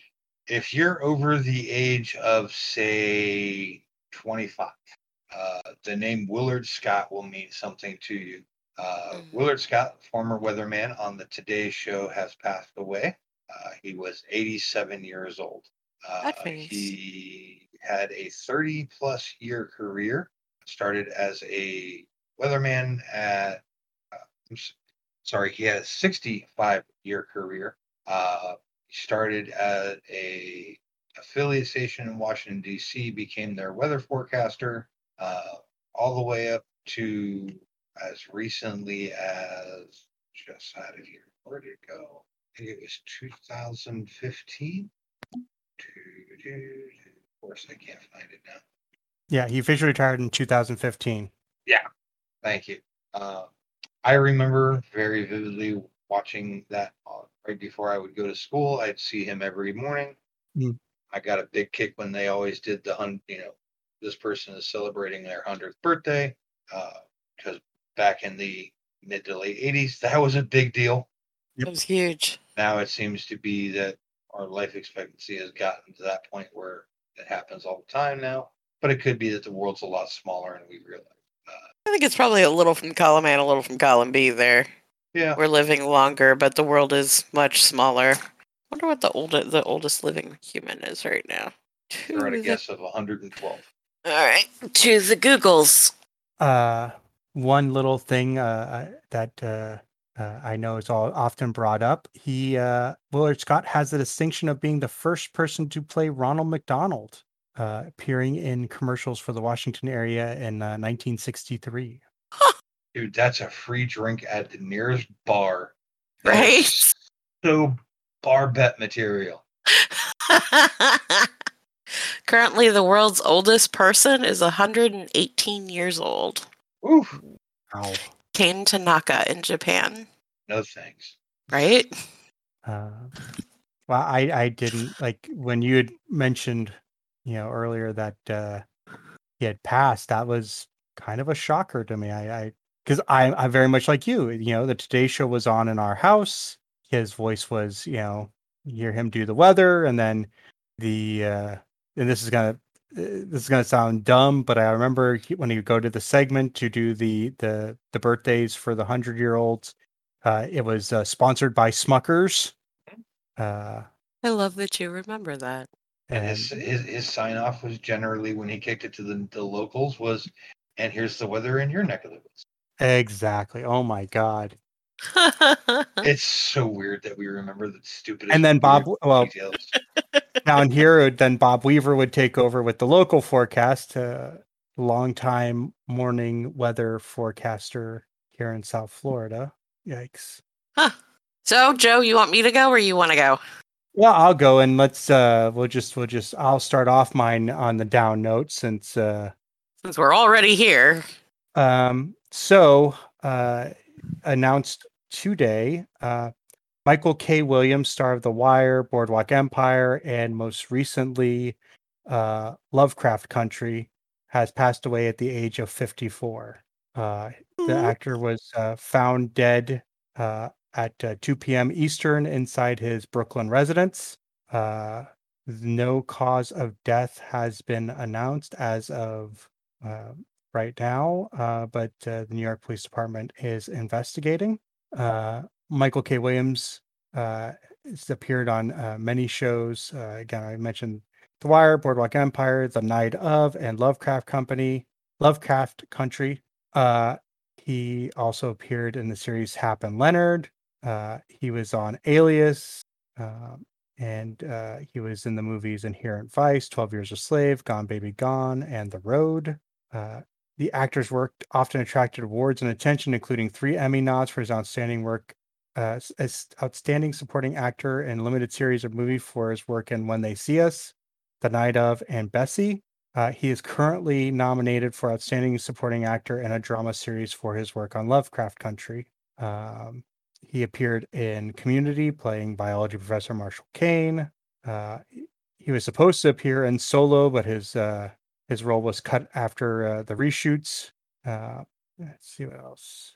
if you're over the age of, say, twenty-five, uh, the name Willard Scott will mean something to you. Uh, Mhm. Willard Scott, former weatherman on the Today Show, has passed away. Uh, he was eighty-seven years old. Uh, That's nice. he had a thirty plus year career. Started as a weatherman at, uh, I'm s- sorry, he had a sixty-five year career. Uh, he started as a affiliate station in Washington, D C became their weather forecaster, uh, all the way up to as recently as just out of here. Where did it go? I think it was two thousand fifteen. Of course, I can't find it now. Yeah, he officially retired in two thousand fifteen. Yeah, thank you. Uh, I remember very vividly watching that uh, right before I would go to school. I'd see him every morning. Mm. I got a big kick when they always did the hun, you know, this person is celebrating their hundredth birthday. Because uh, back in the mid to late eighties, that was a big deal. It was huge. Now it seems to be that our life expectancy has gotten to that point where it happens all the time now. But it could be that the world's a lot smaller and we realize. Uh, I think it's probably a little from column A and a little from column B there. Yeah. We're living longer, but the world is much smaller. I wonder what the oldest the oldest living human is right now. We're at a the... guess of one hundred twelve. All right, to the Googles. Uh, one little thing uh, that uh, uh, I know is all often brought up. He uh, Willard Scott has the distinction of being the first person to play Ronald McDonald, uh, appearing in commercials for the Washington area in uh, nineteen sixty-three. Dude, that's a free drink at the nearest bar. Right? So bar bet material. Currently, the world's oldest person is one hundred eighteen years old. Oof. Wow. Kane Tanaka in Japan. No thanks. Right? Uh, well, I, I didn't, like, when you had mentioned, you know, earlier that uh, he had passed, that was kind of a shocker to me. I, I because I, I'm very much like you, you know, the Today Show was on in our house. His voice was, you know, you hear him do the weather, and then the, uh, and this is gonna, this is gonna sound dumb, but I remember he, when he would go to the segment to do the the the birthdays for the hundred year olds, uh, it was uh, sponsored by Smuckers. Uh, I love that you remember that. And, and his, his his sign off was generally when he kicked it to the, the locals was, and here's the weather in your neck of the woods. Exactly. Oh my God. It's so weird that we remember the stupidest. And then Bob, well, details. down here, then Bob Weaver would take over with the local forecast, uh, longtime morning weather forecaster here in South Florida. Yikes. Huh. So, Joe, you want me to go or you want to go? Well, I'll go and let's, uh, we'll just, we'll just, I'll start off mine on the down note since, uh, since we're already here. Um, so, uh, announced today, uh, Michael K. Williams, star of The Wire, Boardwalk Empire, and most recently, uh, Lovecraft Country, has passed away at the age of fifty-four. Uh, the actor was uh, found dead uh, at uh, two p.m. Eastern inside his Brooklyn residence. Uh, no cause of death has been announced as of uh, right now, uh, but uh, the New York Police Department is investigating. Uh, Michael K. Williams uh, has appeared on uh, many shows. Uh, again, I mentioned The Wire, Boardwalk Empire, The Night of, and Lovecraft Company, Lovecraft Country. Uh, he also appeared in the series Hap and Leonard. Uh, he was on Alias, uh, and uh, he was in the movies Inherent Vice, twelve Years a Slave, Gone Baby Gone, and The Road. Uh, the actor's work often attracted awards and attention, including three Emmy nods for his outstanding work uh, as outstanding supporting actor in limited series of movies for his work in When They See Us, The Night of, and Bessie. Uh, he is currently nominated for outstanding supporting actor in a drama series for his work on Lovecraft Country. Um, he appeared in Community, playing biology professor Marshall Kane. Uh, he was supposed to appear in Solo, but his uh, his role was cut after uh, the reshoots. Uh, let's see what else.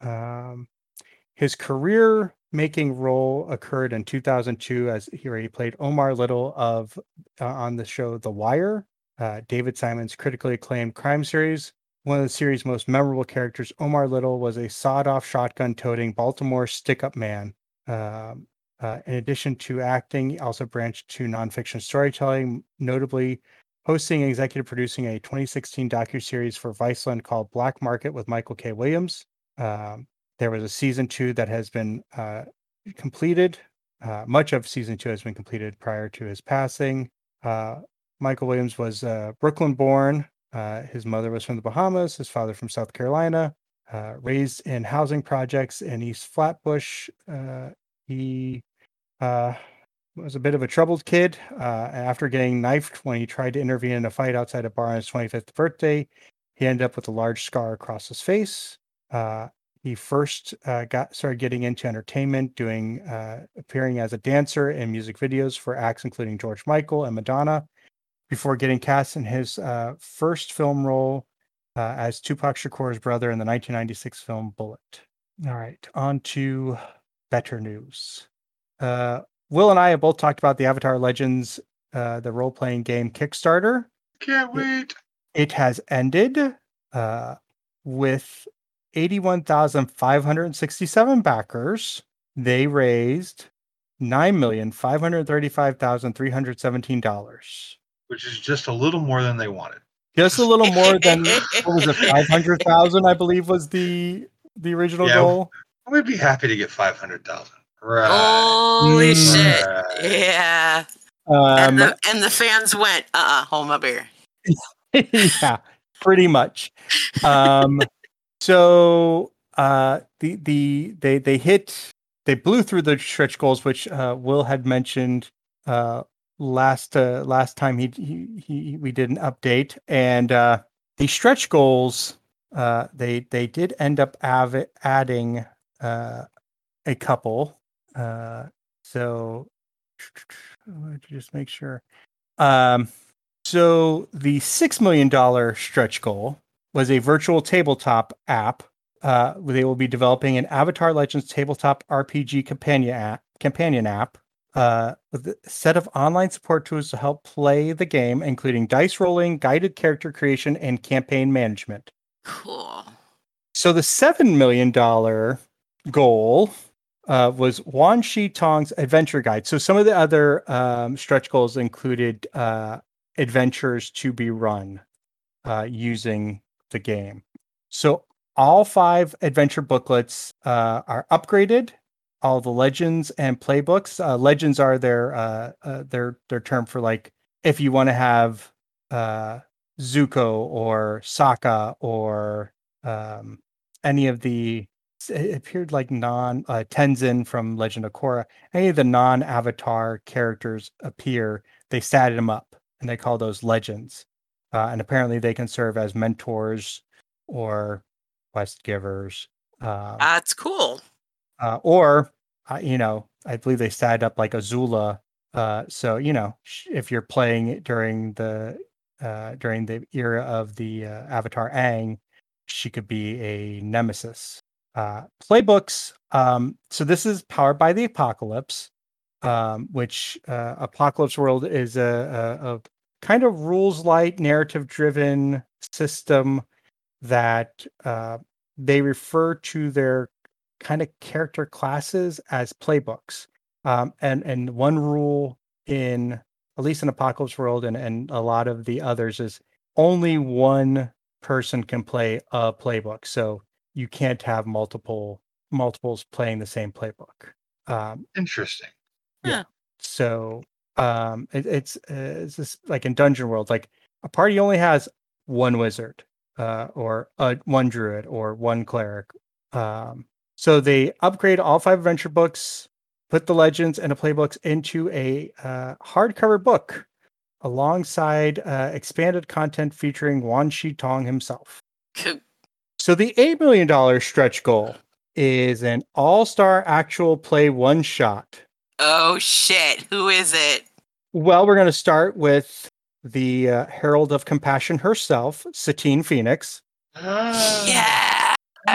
Um, his career-making role occurred in two thousand two as he, he played Omar Little of uh, on the show The Wire, uh, David Simon's critically acclaimed crime series. One of the series' most memorable characters, Omar Little, was a sawed-off shotgun-toting Baltimore stick-up man. Um, uh, in addition to acting, he also branched to nonfiction storytelling, notably hosting and executive producing a twenty sixteen docuseries for Viceland called Black Market with Michael K. Williams. Um, there was a season two that has been uh, completed. Uh, much of season two has been completed prior to his passing. Uh, Michael Williams was uh, Brooklyn born. Uh, his mother was from the Bahamas. His father from South Carolina. Uh, raised in housing projects in East Flatbush. Uh, he uh, was a bit of a troubled kid. Uh, after getting knifed when he tried to intervene in a fight outside a bar on his twenty-fifth birthday, he ended up with a large scar across his face. Uh, he first uh, got started getting into entertainment, doing uh, appearing as a dancer in music videos for acts including George Michael and Madonna, before getting cast in his uh, first film role uh, as Tupac Shakur's brother in the nineteen ninety-six film Bullet. All right, on to better news. Uh, Will and I have both talked about the Avatar Legends, uh, the role-playing game Kickstarter. Can't wait. It has ended uh, with eighty-one thousand five hundred sixty-seven backers. They raised nine million five hundred thirty-five thousand three hundred seventeen dollars. Which is just a little more than they wanted. Just a little more than, what was it, five hundred thousand, I believe was the the original Yeah, goal. We'd be happy to get five hundred thousand. Right. Holy Mm. shit! Right. Yeah, Um, and the and the fans went, "Uh, uh hold my beer." yeah, pretty much. Um, so uh, the the they they hit they blew through the stretch goals, which uh, Will had mentioned uh, last uh, last time he, he he we did an update, and uh, the stretch goals uh, they they did end up av- adding uh, a couple. Uh, so let's just make sure. Um, so the six million dollars stretch goal was a virtual tabletop app. Uh, where they will be developing an Avatar Legends tabletop R P G companion app, companion app uh, with a set of online support tools to help play the game, including dice rolling, guided character creation, and campaign management. Cool. So the seven million dollars goal uh, was Wan Shi Tong's Adventure Guide. So some of the other um, stretch goals included uh, adventures to be run uh, using the game. So all five adventure booklets uh, are upgraded. All the legends and playbooks. Uh, legends are their uh, uh, their their term for, like, if you want to have uh, Zuko or Sokka or um, any of the, it appeared like non uh, Tenzin from Legend of Korra. Any of the non-Avatar characters appear. They statted them up, and they call those legends. Uh, and apparently, they can serve as mentors or quest givers. Um, That's cool. uh, or, uh, you know, I believe they statted up like Azula. Uh, so, you know, sh- if you're playing it during the uh, during the era of the uh, Avatar Aang, she could be a nemesis. Uh, playbooks. Um, so this is powered by the Apocalypse, um, which uh, Apocalypse World is a, a, a kind of rules light, narrative driven system that uh, they refer to their kind of character classes as playbooks. Um, and and one rule in, at least in Apocalypse World and, and a lot of the others, is only one person can play a playbook. So you can't have multiple multiples playing the same playbook. Um, Interesting. yeah. So um, it, it's uh, it's just like in Dungeon World, like a party only has one wizard, uh, or uh, one druid, or one cleric. Um, so they upgrade all five adventure books, put the legends and the playbooks into a uh, hardcover book alongside uh, expanded content featuring Wan Shi Tong himself. So the eight million dollars stretch goal is an all-star actual play one-shot. Oh shit! Who is it? Well, we're going to start with the uh, Herald of Compassion herself, Satine Phoenix. Yes.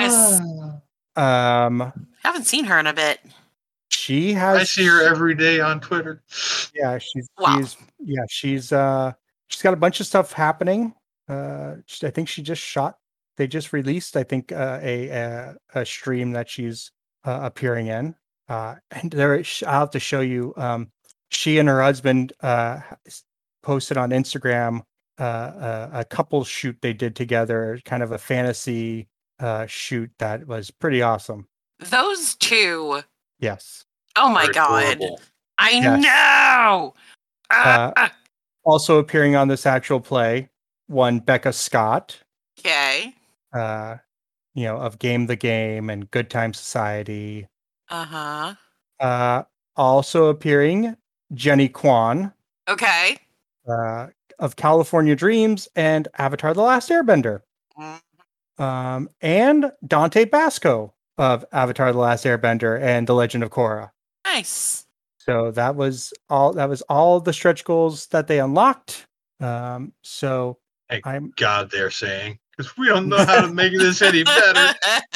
Um, Haven't seen her in a bit. she has. I see her every day on Twitter. Yeah, she's. Wow. She's. Yeah, she's. Uh, she's got a bunch of stuff happening. Uh, she- I think she just shot. They just released, I think, uh, a, a a stream that she's uh, appearing in. Uh, and there, I'll have to show you. Um, she and her husband uh, posted on Instagram uh, a, a couple shoot they did together, kind of a fantasy uh, shoot that was pretty awesome. Those two. Yes. Oh my They're god! adorable. I Yes. know. Uh, Ah, Also appearing on this actual play, one Becca Scott, Okay. uh, you know, of Game the Game and Good Time Society. Uh-huh. Uh, also appearing, Jenny Kwan, Okay. uh, of California Dreams and Avatar: The Last Airbender. Mm. Um, and Dante Basco of Avatar: The Last Airbender and The Legend of Korra. Nice. So that was all that was all the stretch goals that they unlocked. Um, so Thank I'm God they're saying, because we don't know how to make this any better.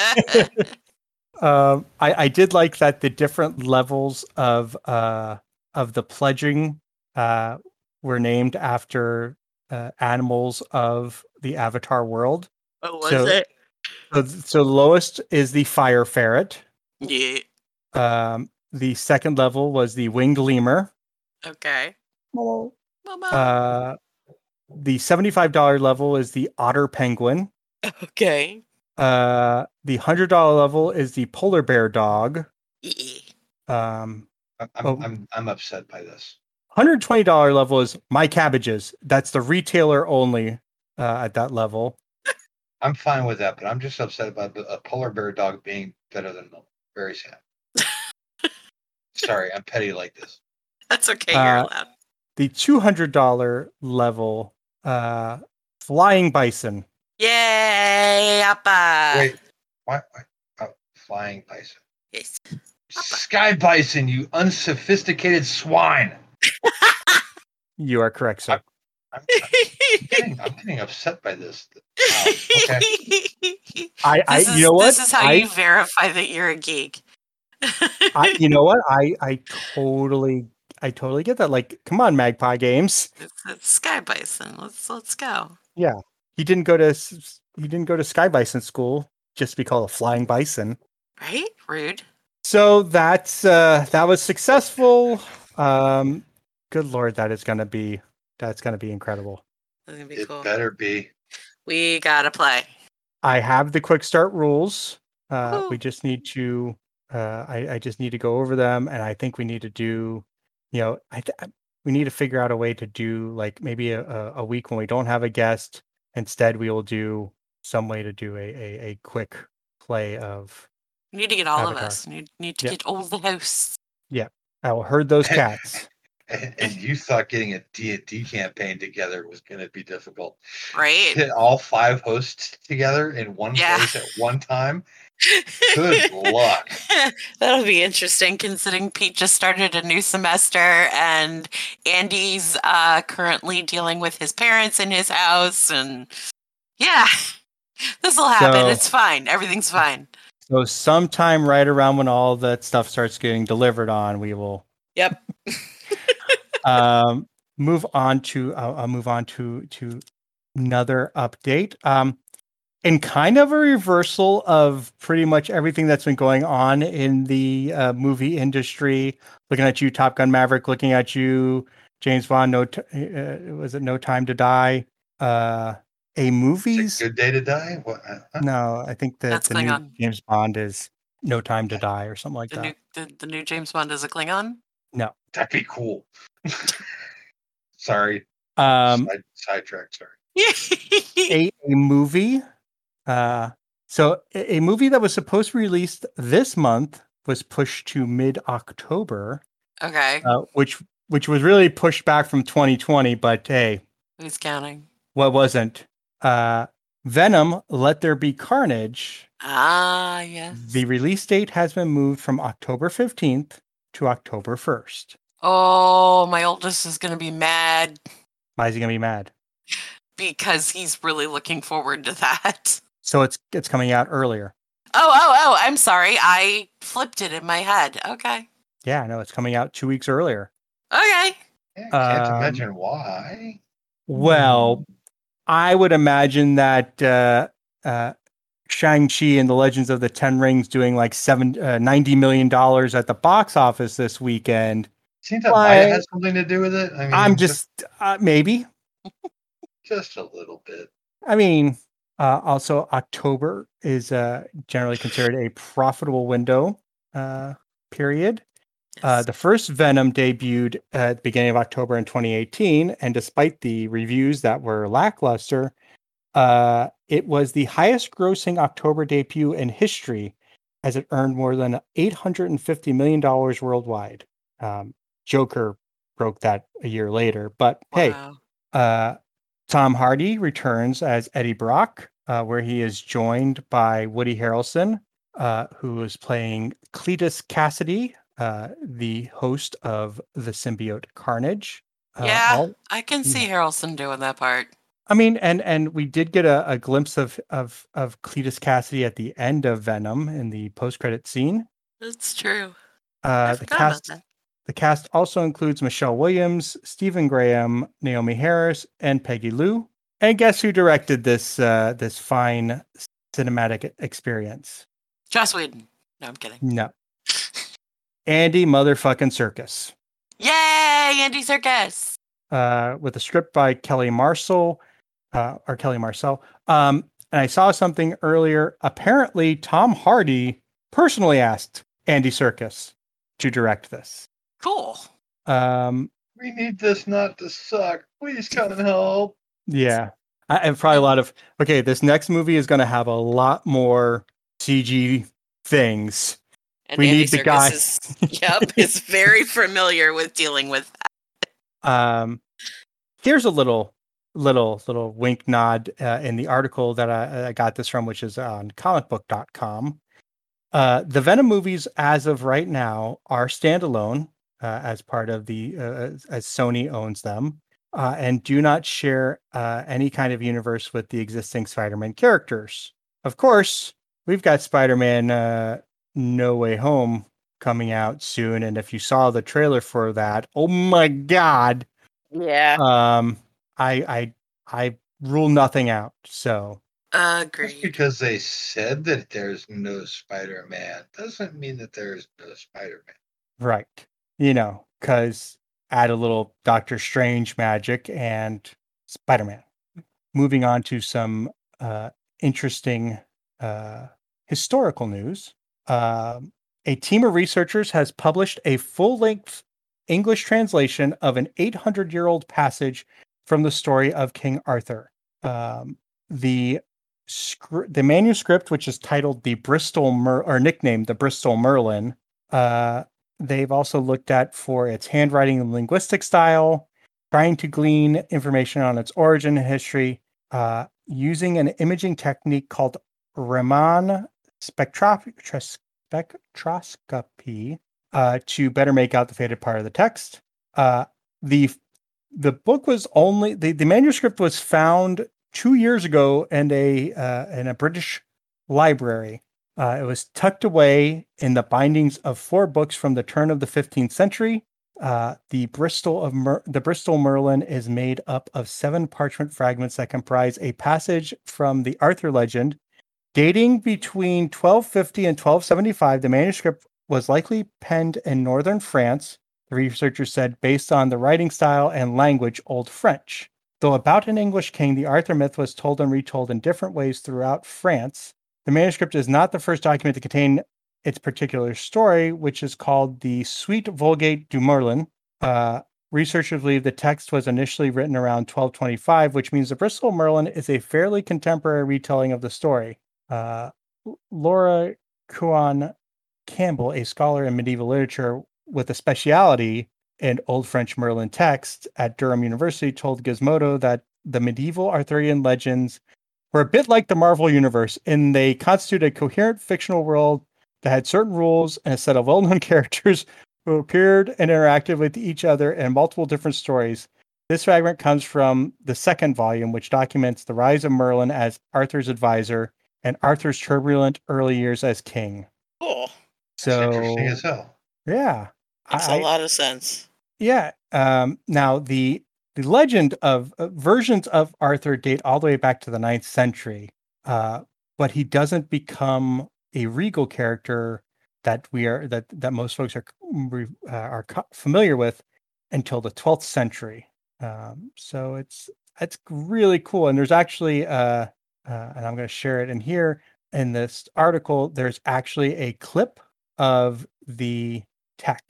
um I, I did like that the different levels of uh of the pledging uh were named after uh, animals of the Avatar world. What was So it? so, so lowest is the fire ferret. Yeah. Um, the second level was the winged lemur. Okay. Oh. Mama. Uh, the seventy-five dollars level is the otter penguin. Okay. Uh, the one hundred dollars level is the polar bear dog. Yeah. Um, I'm, I'm, Oh. I'm, I'm upset by this. one hundred twenty dollars level is my cabbages. That's the retailer only uh, at that level. I'm fine with that, but I'm just upset about the, a polar bear dog being better than them. Very sad. Sorry, I'm petty like this. That's okay. Uh, You're allowed. The two hundred dollars level, uh, flying bison. Yay, Appa. Wait, why? why oh, flying bison. Yes. Sky bison, you unsophisticated swine. You are correct, sir. I'm, I'm, getting, I'm getting upset by this. Wow, okay. I, I This is, you know what? This is how I, you verify that you're a geek. I, you know what? I, I totally, I totally get that. Like, come on, Magpie Games. It's, it's Sky Bison. Let's let's go. Yeah, he didn't go to, s- he didn't go to Sky Bison school just to be called a flying bison. Right? Rude. So that's uh, that was successful. Um, good lord, that is gonna be that's gonna be incredible. That's gonna be It cool. better be. We gotta play. I have the quick start rules. Uh, Woo. we just need to. Uh, I, I just need to go over them, and I think we need to do. You know, I th- we need to figure out a way to do like maybe a, a, a week when we don't have a guest. Instead, we will do some way to do a a, a quick play of. We need to get all Avatar. of us. We need, need to Yeah. get all the hosts. I will herd those cats. And, and you thought getting a D and D campaign together was going to be difficult. Right? Get all five hosts together in one Yeah. place at one time. Good luck. That'll be interesting considering Pete just started a new semester and Andy's uh, currently dealing with his parents in his house. And yeah, this will happen. So- It's fine. Everything's fine. So sometime right around when all that stuff starts getting delivered on, we will Yep. um, move on to uh, I'll move on to to another update. Um, and kind of a reversal of pretty much everything that's been going on in the uh, movie industry. Looking at you, Top Gun Maverick. Looking at you, James Bond. No, t- uh, was it No Time to Die? Uh, a It's movies. a good day to die. What? uh, huh? No, I think that That's the new Klingon. James Bond is No Time to Die or something like The that. new the, the new James Bond is a Klingon. That'd be cool. Sorry. Um, Side, sidetrack. Sorry. a, a movie. Uh, so a, a movie that was supposed to be released this month was pushed to mid October, Okay. uh, which which was really pushed back from twenty twenty. But hey, Who's counting? what wasn't? Uh, Venom: Let There Be Carnage. Ah, yes. The release date has been moved from October fifteenth to October first. Oh, my oldest is going to be mad Why is he gonna be mad? because he's really looking forward to that. So it's it's coming out earlier. Oh, oh, oh, I'm sorry. I flipped it in my head. Okay. Yeah, no, it's coming out two weeks earlier. Okay. Yeah, can't Um, imagine why. Well, I would imagine that uh, uh, Shang-Chi and the Legends of the Ten Rings doing like seven, uh, ninety million dollars at the box office this weekend. Seems that Why- Maya has something to do with it. I mean, I'm just, uh, maybe. just a little bit. I mean, uh, also October is uh, generally considered a profitable window uh, period. Uh, the first Venom debuted at the beginning of October in twenty eighteen, and despite the reviews that were lackluster, uh, it was the highest grossing October debut in history, as it earned more than eight hundred fifty million dollars worldwide. Um, Joker broke that a year later, but hey, Wow. uh, Tom Hardy returns as Eddie Brock, uh, where he is joined by Woody Harrelson, uh, who is playing Cletus Cassidy, uh, the host of the symbiote Carnage. Uh, Yeah, all, I can see yeah. Harrelson doing that part. I mean, and and we did get a, a glimpse of of of Cletus Cassidy at the end of Venom in the post-credit scene. That's true. Uh, I the forgot cast about that. the cast also includes Michelle Williams, Stephen Graham, Naomi Harris, and Peggy Lou. And guess who directed this uh, this fine cinematic experience? Joss Whedon. No, I'm kidding. No, Andy motherfucking Serkis. Yay, Andy Serkis. Uh, with a script by Kelly Marcel, uh, or Kelly Marcel. Um, and I saw something earlier. Apparently, Tom Hardy personally asked Andy Serkis to direct this. Cool. Um, We need this not to suck. Please come and help. yeah. I, and probably a lot of, okay, this next movie is going to have a lot more C G things. And We Andy need the Serkis guy. Is, yep, is very familiar with dealing with that. Um, here's a little, little, little wink nod uh, in the article that I, I got this from, which is on comic book dot com. Uh, the Venom movies, as of right now, are standalone uh, as part of the, uh, as, as Sony owns them, uh, and do not share uh, any kind of universe with the existing Spider-Man characters. Of course, we've got Spider-Man uh, No Way Home coming out soon, and if you saw the trailer for that, oh my god, Yeah. um, I I I rule nothing out. So Just Agreed. because they said that there's no Spider-Man doesn't mean that there's no Spider-Man. right, you know, because add a little Doctor Strange magic and Spider-Man. Moving on to some uh, interesting uh, historical news. Um, a team of researchers has published a full-length English translation of an eight hundred year old passage from the story of King Arthur. Um, the scr- the manuscript, which is titled the Bristol Mer- or nicknamed the Bristol Merlin, uh, they've also looked at for its handwriting and linguistic style, trying to glean information on its origin and history, uh, using an imaging technique called Raman spectro- spectroscopy uh, to better make out the faded part of the text. Uh, the the book was only the, the manuscript was found two years ago in a uh, in a British library. Uh, it was tucked away in the bindings of four books from the turn of the fifteenth century. Uh, the Bristol of Mer- the Bristol Merlin is made up of seven parchment fragments that comprise a passage from the Arthur legend dating between twelve fifty and twelve seventy-five. The manuscript was likely penned in northern France, the researchers said, based on the writing style and language Old French. Though about an English king, the Arthur myth was told and retold in different ways throughout France. The manuscript is not the first document to contain its particular story, which is called the Suite Vulgate du Merlin. Uh, researchers believe the text was initially written around twelve twenty-five, which means the Bristol Merlin is a fairly contemporary retelling of the story. Uh, Laura Kuan Campbell, a scholar in medieval literature with a specialty in Old French Merlin text at Durham University, told Gizmodo that the medieval Arthurian legends were a bit like the Marvel Universe, and they constitute a coherent fictional world that had certain rules and a set of well-known characters who appeared and interacted with each other in multiple different stories. This fragment comes from the second volume, which documents the rise of Merlin as Arthur's advisor and Arthur's turbulent early years as king. Cool. That's So, interesting as hell. yeah. Makes I- a lot of sense. Yeah. Um, now, the the legend of uh, versions of Arthur date all the way back to the ninth century, uh, but he doesn't become a regal character that we are that that most folks are uh, are co- familiar with until the twelfth century. Um, so it's it's really cool, and there's actually uh, uh, and I'm going to share it in here in this article. There's actually a clip of the text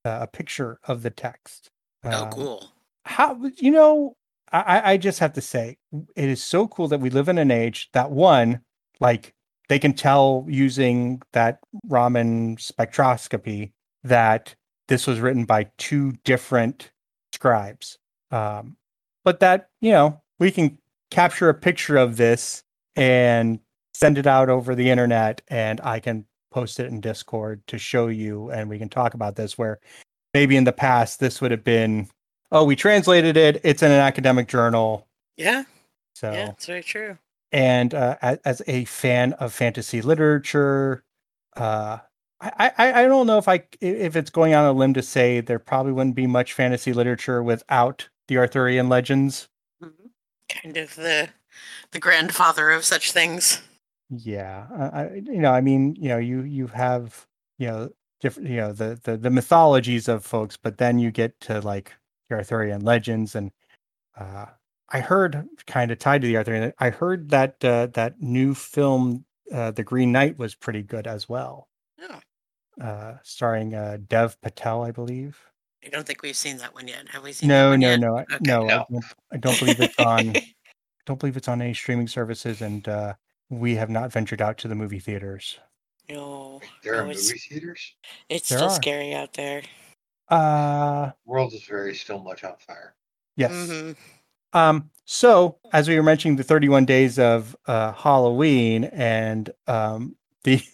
uh, a picture of the text. Oh, Um, cool. How you know? I, I just have to say, it is so cool that we live in an age that one, like they can tell using that Raman spectroscopy that this was written by two different scribes. Um, but that, you know, we can capture a picture of this and send it out over the internet, and I can post it in Discord to show you, and we can talk about this, where maybe in the past this would have been, oh, we translated it, it's in an academic journal. Yeah. So, Yeah, it's very true. and uh, as, as a fan of fantasy literature, uh, I, I I don't know if I if it's going on a limb to say there probably wouldn't be much fantasy literature without the Arthurian legends. Mhm. Kind of the the grandfather of such things. Yeah, I, I- you know, I mean, you know, you you have, you know, different, you know, the the the mythologies of folks, but then you get to like the Arthurian legends, and uh, I heard, kind of tied to the Arthurian, I heard that uh, that new film, uh, The Green Knight, was pretty good as well, Oh, uh, starring uh, Dev Patel, I believe. I don't think we've seen that one yet. Have we seen that No, one no, yet? no, I- Okay. no, I No. don't, I don't believe it's on. Don't believe it's on any streaming services, and uh, we have not ventured out to the movie theaters. No, There are no, it's movie theaters. it's There still are. scary out there. Uh, World is very still much on fire. yes. Mhm. Um, so as we were mentioning, the thirty-one days of uh, Halloween, and um, the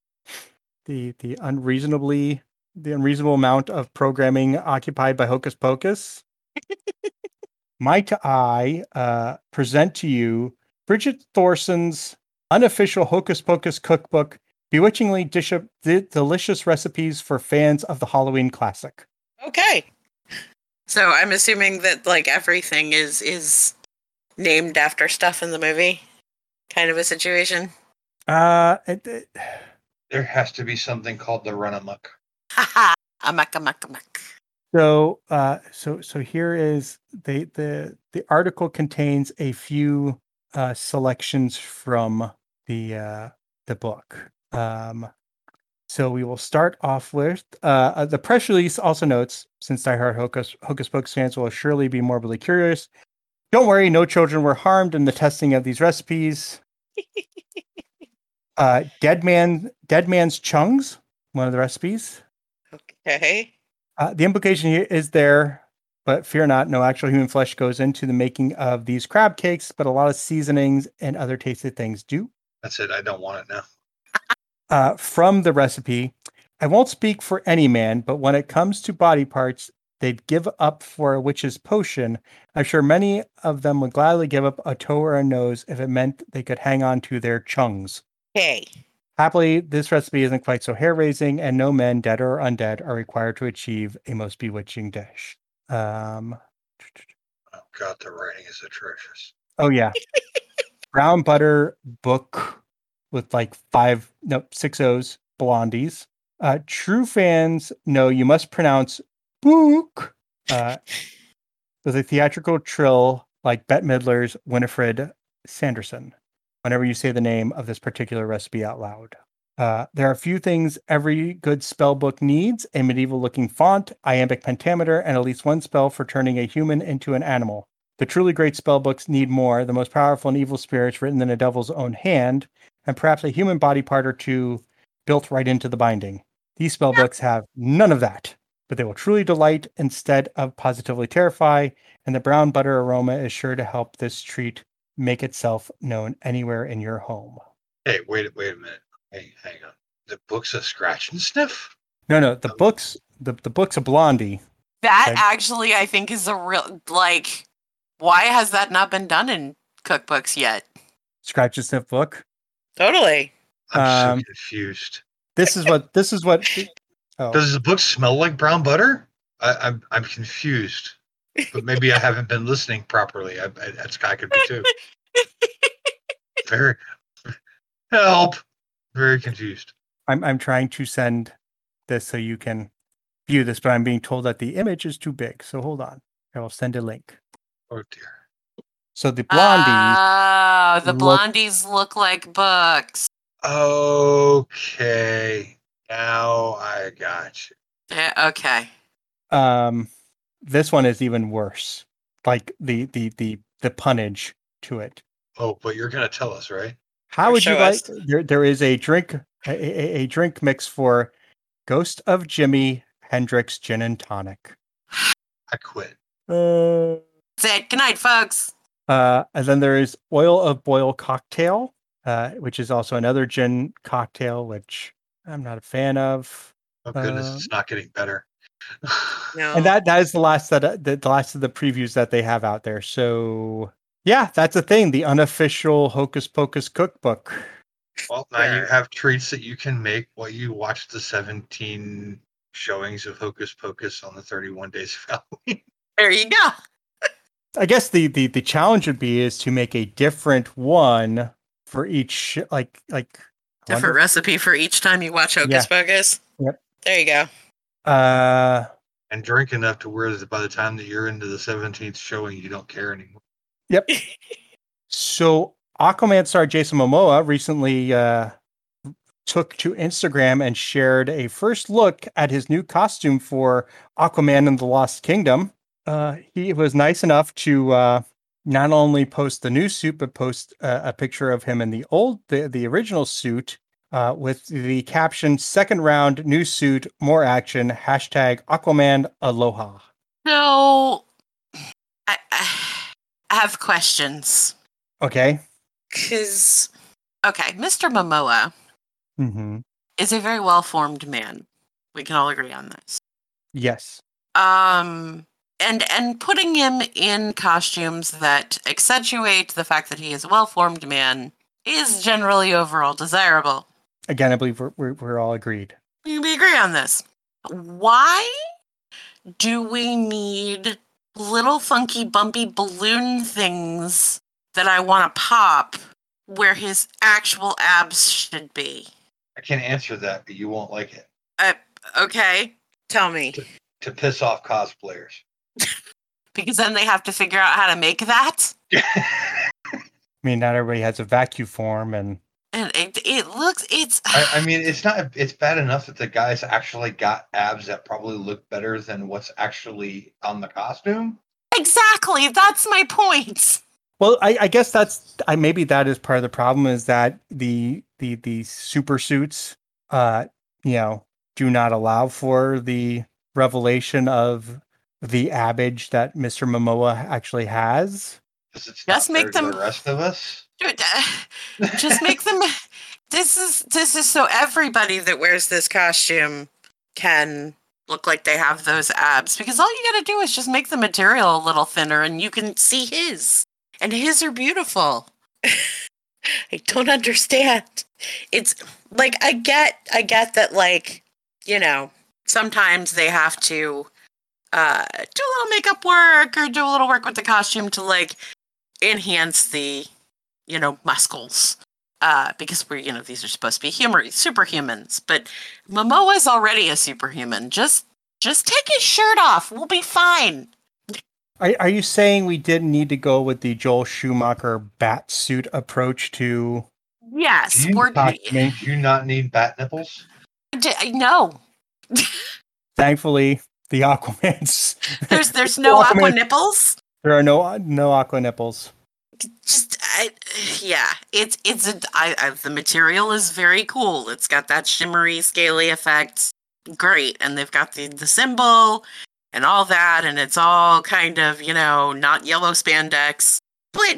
the the unreasonably the unreasonable amount of programming occupied by Hocus Pocus, might I uh, present to you Bridget Thorson's unofficial Hocus Pocus cookbook, bewitchingly dish- de- delicious recipes for fans of the Halloween classic. Okay. So I'm assuming that like everything is is named after stuff in the movie, kind of a situation. Uh, it- it- There has to be something called the Run Amok. Haha. Amak amak amak. So, uh, so, so here is the the the article contains a few uh, selections from the uh, the book. Um, so we will start off with uh, uh, the press release. Also notes, since Die Hard Hocus Hocus Pocus fans will surely be morbidly curious. Don't worry, no children were harmed in the testing of these recipes. Uh, dead man, dead man's chungs, one of the recipes. Okay. Uh, the implication here is there, but fear not, no actual human flesh goes into the making of these crab cakes, but a lot of seasonings and other tasty things do. That's it. I don't want it now. Uh, from the recipe, I won't speak for any man, but when it comes to body parts they'd give up for a witch's potion, I'm sure many of them would gladly give up a toe or a nose if it meant they could hang on to their chungs. Okay. Happily, this recipe isn't quite so hair-raising, and no men, dead or undead, are required to achieve a most bewitching dish. Um, Oh God, the writing is atrocious. oh yeah, brown butter book with like five, no, six O's, blondies. Uh, true fans know you must pronounce book uh, with a theatrical trill like Bette Midler's Winifred Sanderson whenever you say the name of this particular recipe out loud. Uh, there are a few things every good spell book needs: a medieval looking font, iambic pentameter, and at least one spell for turning a human into an animal. The truly great spell books need more: the most powerful and evil spirits written in a devil's own hand, and perhaps a human body part or two built right into the binding. These spell books have none of that, but they will truly delight instead of positively terrify, and the brown butter aroma is sure to help this treat make itself known anywhere in your home. Hey, wait, wait a minute. Hey, hang on. The book's a scratch and sniff. No, no, the books, the, the book's a blondie. That Okay. actually, I think, is a real like. Why has that not been done in cookbooks yet? Scratch and sniff book. Totally. I'm Um, so confused. This is what this is what oh, Does the book smell like brown butter? I, I'm I'm confused. But maybe I haven't been listening properly. I, I, that's I could be too. Very help. Very confused. I'm I'm trying to send this so you can view this, but I'm being told that the image is too big. So hold on. I will send a link. Oh dear. So the blondies Oh, the look- blondies look like books. Okay. Now I got you. Yeah, okay. Um, this one is even worse. Like the the the the punnage to it. Oh, but you're gonna tell us, right? How Or would you show like? us. There there is a drink a, a, a drink mix for Ghost of Jimi Hendrix gin and tonic. I quit. Uh, That's it. Good night, folks. uh, and then there is Oil of Boil cocktail, uh, which is also another gin cocktail, which I'm not a fan of. Oh goodness, Uh, it's not getting better. No. And that that is the last that uh, the, the last of the previews that they have out there. So yeah, that's a thing. The unofficial Hocus Pocus cookbook. Well, now you Sure. have treats that you can make while you watch the seventeen showings of Hocus Pocus on the thirty-one days of Halloween. There you go. I guess the, the the challenge would be is to make a different one for each sh- like like I Different wonder- recipe for each time you watch Hocus Yeah. Pocus. Yep. There you go. Uh, And drink enough to where by the time that you're into the seventeenth showing, you don't care anymore. yep. So Aquaman star Jason Momoa recently uh, took to Instagram and shared a first look at his new costume for Aquaman and the Lost Kingdom. Uh, he was nice enough to uh, not only post the new suit, but post uh, a picture of him in the old, the, the original suit uh, with the caption, second round, new suit, more action, hashtag Aquaman Aloha. So, I, I have questions. Okay. Because, okay, Mister Momoa Mm-hmm. is a very well-formed man. We can all agree on this. Yes. Um, and and putting him in costumes that accentuate the fact that he is a well-formed man is generally overall desirable. Again, I believe we're, we're, we're all agreed. We we agree on this. Why do we need little funky bumpy balloon things that I want to pop where his actual abs should be? I can't answer that, but you won't like it. Uh, okay, tell me. To piss off cosplayers. Because then they have to figure out how to make that. I mean, not everybody has a vacuum form, and And it, it looks, it's... I, I mean, it's not. It's bad enough that the guys actually got abs that probably look better than what's actually on the costume. Exactly, that's my point. well, I, I guess that's I maybe that is part of the problem is that the the the super suits, uh, you know, do not allow for the revelation of the abage that Mister Momoa actually has. Because it's Just not make fair to them- the rest of us. Dude, uh, just make them... This is this is so everybody that wears this costume can look like they have those abs. Because all you gotta do is just make the material a little thinner and you can see his. And his are beautiful. I don't understand. It's like I get I get that, like, you know, sometimes they have to uh do a little makeup work or do a little work with the costume to like enhance the, you know, muscles. Uh, because we're, you know, these are supposed to be humor superhumans, but Momoa's already a superhuman. Just just take his shirt off. We'll be fine. Are are you saying we didn't need to go with the Joel Schumacher bat suit approach to? Yes, Do you, we're not- do you not need bat nipples? d- no. Thankfully, the Aquaman's There's there's no Aquaman- aqua nipples. there are no no aqua nipples. Just I, yeah, it's it's a I, I, the material is very cool. It's got that shimmery, scaly effect. Great, and they've got the the symbol and all that, and it's all kind of, you know, not yellow spandex. But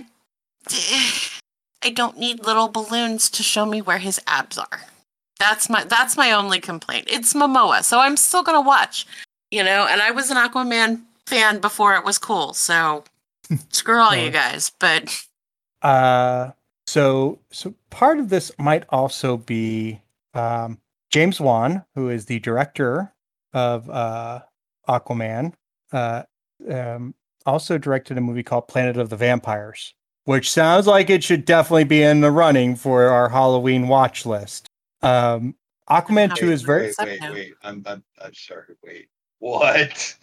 I don't need little balloons to show me where his abs are. That's my that's my only complaint. It's Momoa, so I'm still gonna watch. You know, and I was an Aquaman fan before it was cool, so screw all you guys. But Uh, so so part of this might also be um, James Wan, who is the director of uh, Aquaman, uh, um, also directed a movie called Planet of the Vampires, which sounds like it should definitely be in the running for our Halloween watch list. Um, Aquaman two is very Wait, wait, wait. I'm, I'm, I'm sorry. Wait. What?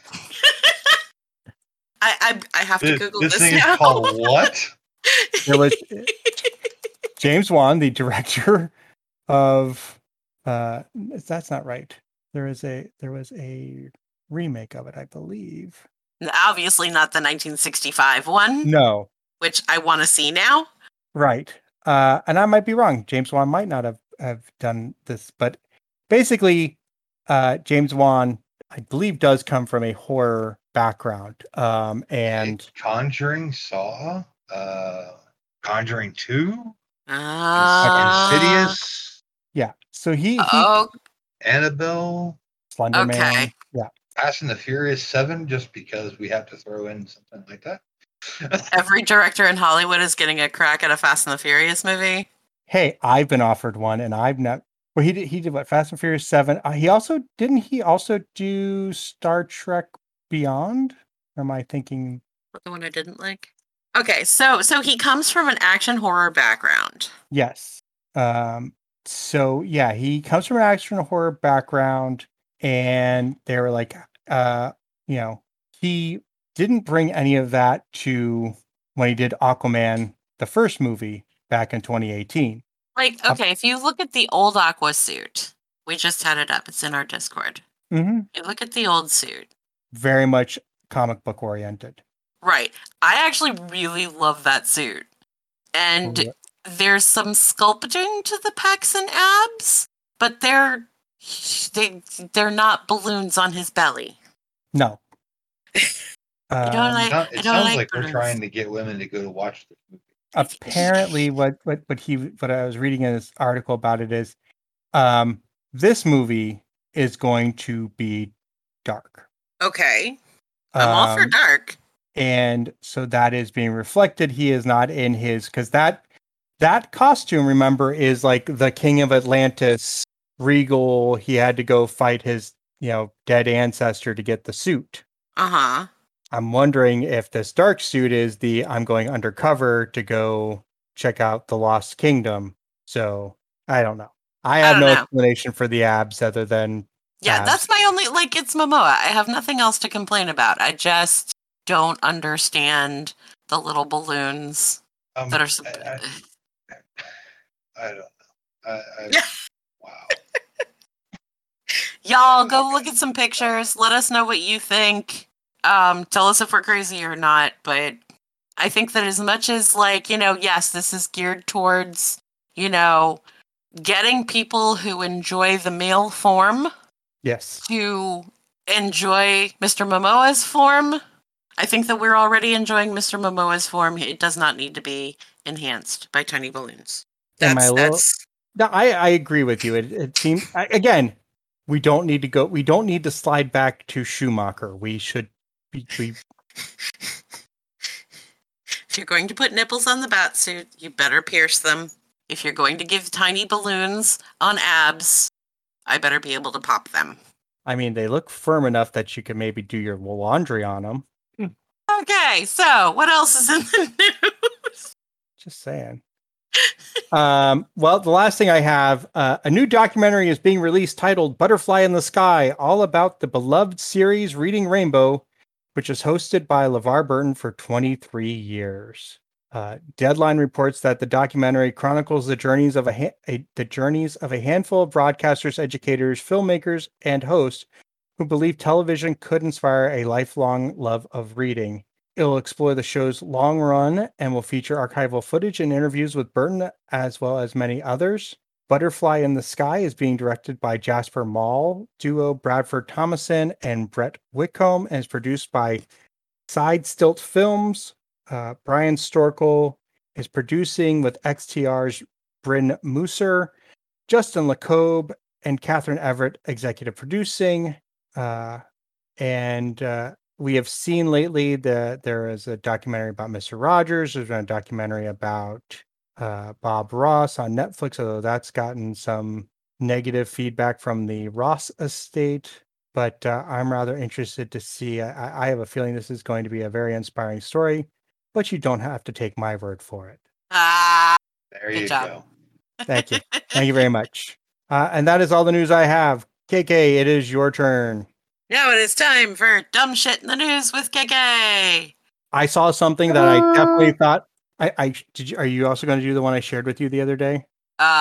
I I, I have to This, Google this this, thing now. is called what? there was James Wan, the director of uh that's not right. There is a there was a remake of it, I believe. Obviously not the nineteen sixty-five one, No, which I want to see now. right. Uh, and I might be wrong. James Wan might not have, have done this, but basically, uh, James Wan, I believe, does come from a horror background. Um, and Conjuring, Saw, uh, Conjuring two, Uh, Insidious, yeah, so he, he oh, Annabelle, Slender okay. Man. Yeah. Fast and the Furious seven, just because we have to throw in something like that. Every director in Hollywood is getting a crack at a Fast and the Furious movie. Hey, I've been offered one, and I've not. Well, he did. He did what? Fast and Furious Seven. Uh, he also didn't. He also do Star Trek Beyond. Or am I thinking? The one I didn't like. Okay, so so he comes from an action horror background. Yes. Um. So yeah, he comes from an action horror background, and they were like, uh, you know, he didn't bring any of that to when he did Aquaman, the first movie back in twenty eighteen. Like, okay, if you look at the old Aqua suit, we just had it up. It's in our Discord. Mm-hmm. You look at the old suit. Very much comic book oriented. Right. I actually really love that suit. And Oh, yeah. there's some sculpting to the pecs and abs, but they're they they're not balloons on his belly. No. I don't Um, like- It sound- I it don't sounds like like they're balloons. trying to get women to go to watch this movie. apparently, what what what he what I was reading in this article about it is, um, this movie is going to be dark. Okay. I'm all for Um, dark. and so that is being reflected. He is not in his because that that costume, remember, is like the King of Atlantis, regal. He had to go fight his you know dead ancestor to get the suit. Uh-huh. I'm wondering if this dark suit is the I'm going undercover to go check out the Lost Kingdom. So I don't know. I have don't no know. explanation for the abs other than Yeah, abs. that's my only like it's Momoa. I have nothing else to complain about. I just don't understand the little balloons Um, that are I, sup- I, I don't know. I, I, Yeah. wow. Y'all go look at some pictures. Let us know what you think. Um, tell us if we're crazy or not. But I think that as much as like, you know, yes, this is geared towards, you know, getting people who enjoy the male form Yes. to enjoy Mister Momoa's form. I think that we're already enjoying Mister Momoa's form. It does not need to be enhanced by tiny balloons. Am That's I a little- that's No, I, I agree with you. It, it seems I- again, we don't need to go. We don't need to slide back to Schumacher. We should be. We, if you're going to put nipples on the bat suit, you better pierce them. If you're going to give tiny balloons on abs, I better be able to pop them. I mean, they look firm enough that you can maybe do your laundry on them. Okay, so what else is in the news? Just saying. um, well, the last thing I have, uh, a new documentary is being released titled Butterfly in the Sky, all about the beloved series Reading Rainbow, which is hosted by LeVar Burton for twenty-three years. Uh, Deadline reports that the documentary chronicles the journeys of a, ha- a the journeys of a handful of broadcasters, educators, filmmakers, and hosts who believe television could inspire a lifelong love of reading. It'll explore the show's long run and will feature archival footage and interviews with Burton, as well as many others. Butterfly in the Sky is being directed by Jasper Mall, duo Bradford Thomason and Brett Whitcomb, and is produced by Side Stilt Films. Uh, Brian Storkel is producing with X T R's Bryn Musser, Justin LeCobe, and Catherine Everett executive producing. Uh, and uh, we have seen lately that there is a documentary about Mister Rogers. There's been a documentary about uh, Bob Ross on Netflix, although that's gotten some negative feedback from the Ross estate. But uh, I'm rather interested to see. I, I have a feeling this is going to be a very inspiring story, but you don't have to take my word for it. Ah, There Good you job. go. Thank you. Thank you very much. Uh, and that is all the news I have. K K, it is your turn. now it is time for dumb shit in the news with K K. I saw something that I definitely thought. I, I did. You, are you also going to do the one I shared with you the other day?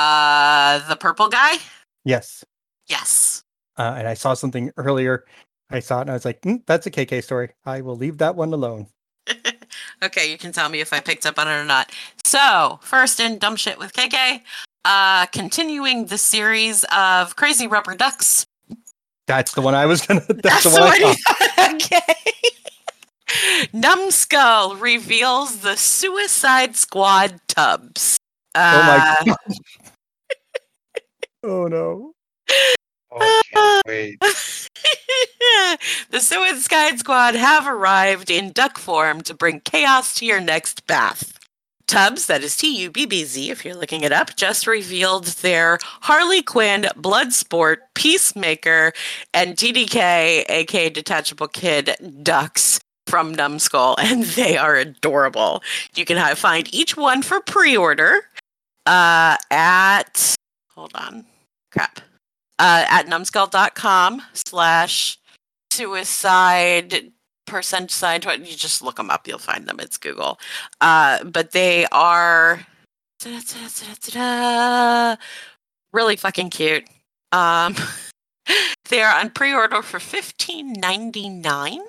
Uh, the purple guy? Yes. Yes. Uh, and I saw something earlier. I saw it and I was like, mm, that's a K K story. I will leave that one alone. Okay, you can tell me if I picked up on it or not. So, first in Dumb Shit with K K, uh, continuing the series of Crazy Rubber Ducks. That's the one I was gonna. That's, That's the one the I one thought. you- Okay. Numbskull reveals the Suicide Squad Tubbs. Oh my Uh, god. Oh no. Oh, I can't wait. The Suicide Squad have arrived in duck form to bring chaos to your next bath. Tubbs, that is T U B B Z if you're looking it up, just revealed their Harley Quinn, Bloodsport, Peacemaker, and T D K, aka Detachable Kid, ducks from Numbskull, and they are adorable. You can have, find each one for pre-order uh, at, hold on, crap, uh, at numbskull.com slash suicide percent side. You just look them up, you'll find them. It's Google. Uh, but they are really fucking cute. Um, they are on pre-order for fifteen ninety-nine.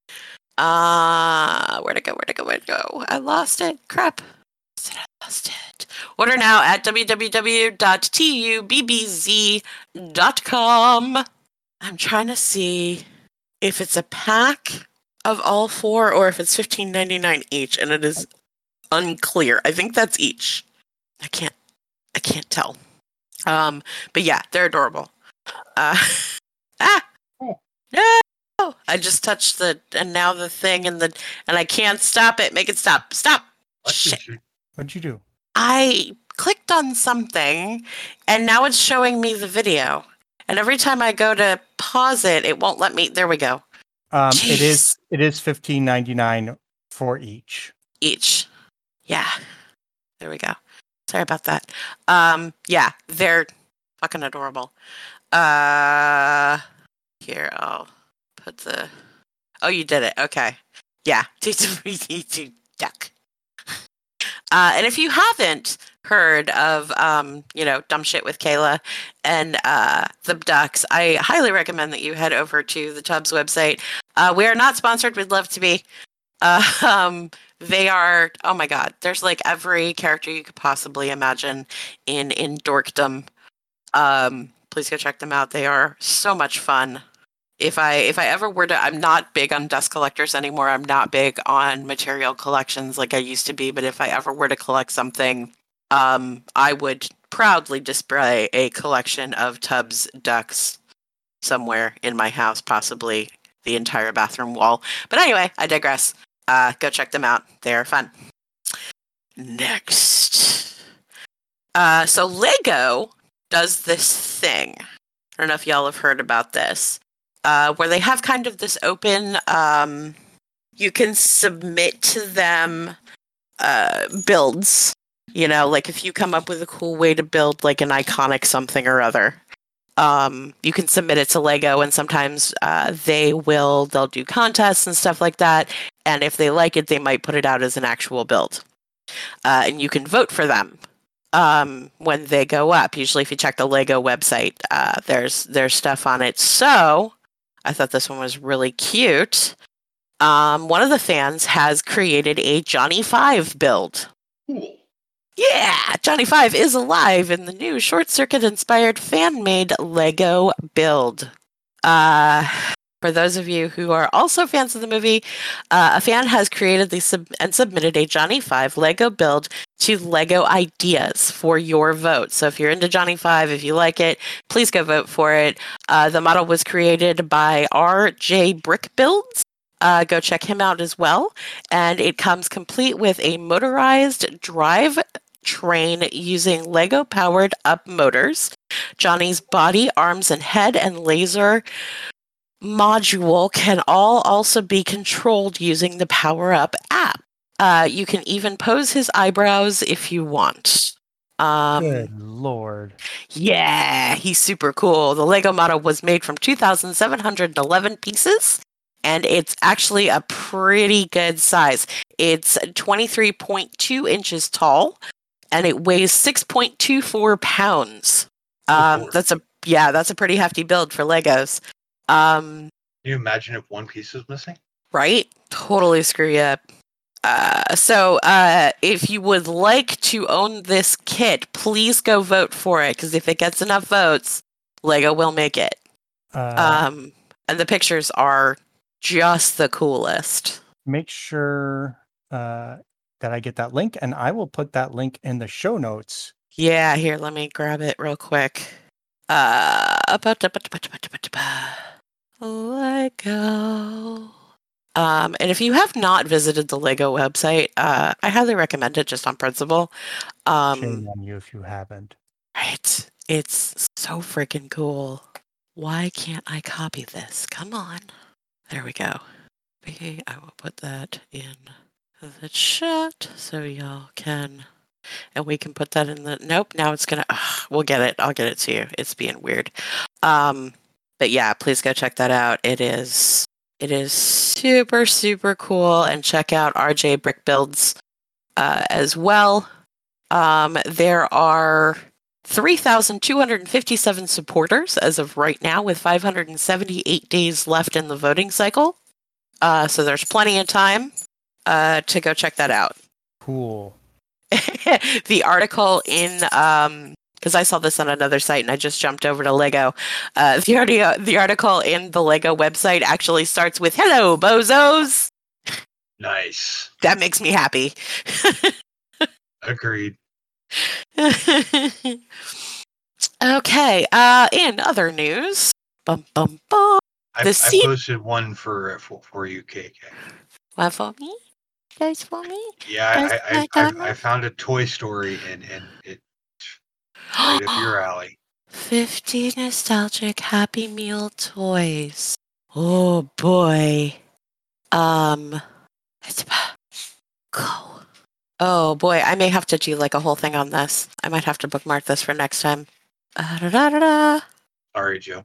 Uh, where'd it go? Where'd it go? Where'd it go? I lost it. Crap. I lost it. Order now at w w w dot tubbz dot com. I'm trying to see if it's a pack of all four or if it's fifteen ninety-nine each, and it is unclear. I think that's each. I can't. I can't tell. Um, but yeah, they're adorable. Uh, ah, Oh. no! I just touched the and now the thing and the and I can't stop it. Make it stop. Stop. What Shit. did you- What'd you do? I clicked on something and now it's showing me the video. And every time I go to pause it, it won't let me. There we go. Um, it Jeez. is. It is fifteen ninety-nine for each. Each. Yeah. There we go. Sorry about that. Um, yeah, they're fucking adorable. Uh, here, I'll put the. Oh, you did it. Okay. Yeah. T two duck. Uh, and if you haven't heard of, um, you know, Dumb Shit with Kayla and uh, the Ducks, I highly recommend that you head over to the Tubbs website. Uh, we are not sponsored. We'd love to be. Uh, um, they are, oh my god, there's like every character you could possibly imagine in, in dorkdom. Um, please go check them out. They are so much fun. If I if I ever were to, I'm not big on dust collectors anymore. I'm not big on material collections like I used to be. But if I ever were to collect something, um, I would proudly display a collection of Tubbs ducks somewhere in my house, possibly the entire bathroom wall. But anyway, I digress. Uh, go check them out. They're fun. Next, uh, so Lego does this thing. I don't know if y'all have heard about this. Uh, where they have kind of this open, um, you can submit to them uh, builds, you know, like if you come up with a cool way to build like an iconic something or other, um, you can submit it to Lego, and sometimes uh, they will, they'll do contests and stuff like that, and if they like it, they might put it out as an actual build. Uh, and you can vote for them. Um, when they go up, usually if you check the Lego website, uh, there's there's stuff on it. So I thought this one was really cute. Um, one of the fans has created a Johnny Five build. Cool. Yeah, Johnny Five is alive in the new Short Circuit inspired fan made Lego build. Uh, for those of you who are also fans of the movie, uh, a fan has created the sub- and submitted a Johnny Five Lego build to Lego Ideas for your vote. So if you're into Johnny Five, if you like it, please go vote for it. Uh, the model was created by R J Brick Builds. Uh, go check him out as well. And it comes complete with a motorized drive train using Lego powered up motors. Johnny's body, arms, and head and laser module can all also be controlled using the Power Up app. Uh, you can even pose his eyebrows if you want. Um, Good lord. Yeah, he's super cool. The Lego model was made from two thousand seven hundred eleven pieces, and it's actually a pretty good size. It's twenty-three point two inches tall, and it weighs six point two four pounds. Um, that's a yeah, that's a pretty hefty build for Legos. Um, you imagine if one piece is missing? Right? Totally screw you up. Uh, so, uh, if you would like to own this kit, please go vote for it, because if it gets enough votes, Lego will make it. Uh, Um, and the pictures are just the coolest. make sure uh, that I get that link, and I will put that link in the show notes. Yeah, here, let me grab it real quick. Uh, Lego. Um, and if you have not visited the Lego website, uh, I highly recommend it just on principle. Um, Shame on you if you haven't. right. It's so freaking cool. Why can't I copy this? Come on. There we go. Okay, I will put that in the chat so y'all can, and we can put that in the, nope, now it's gonna, ugh, we'll get it. I'll get it to you. It's being weird. Um, but yeah, please go check that out. It is, it is super, super cool, and check out R J Brick Builds uh, as well. Um, there are three thousand two hundred fifty-seven supporters as of right now, with five hundred seventy-eight days left in the voting cycle. Uh, so there's plenty of time uh, to go check that out. Cool. The article in, um, because I saw this on another site and I just jumped over to Lego. Uh, the, audio, the article in the Lego website actually starts with, "Hello, bozos." Nice. That makes me happy. Agreed. Okay, uh, in other news, bum, bum, bum. I, The I seed- posted one for, for for you, K K. What for me? Guys for me? Yeah, Guys, I I, I I, done I, I found a Toy Story and and it right up your alley. fifty nostalgic Happy Meal toys. Oh boy. Um, it's go. Oh boy, I may have to do like a whole thing on this. I might have to bookmark this for next time. Uh, da, da, da, da. Sorry, Joe.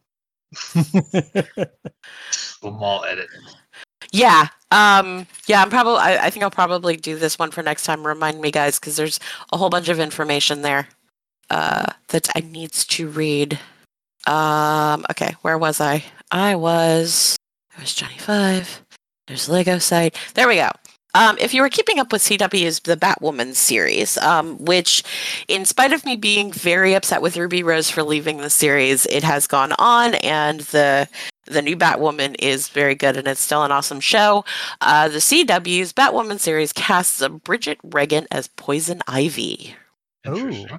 We'll mall edit. Yeah. Um. Yeah. I'm probably. I, I think I'll probably do this one for next time. Remind me, guys, because there's a whole bunch of information there uh, that I needs to read. Um. Okay. Where was I? I was. It was Johnny Five. There's Lego site. There we go. Um, if you were keeping up with C W's The Batwoman series, um, which, in spite of me being very upset with Ruby Rose for leaving the series, it has gone on, and the the new Batwoman is very good, and it's still an awesome show. Uh, the C W's Batwoman series casts Bridget Regan as Poison Ivy. Interesting.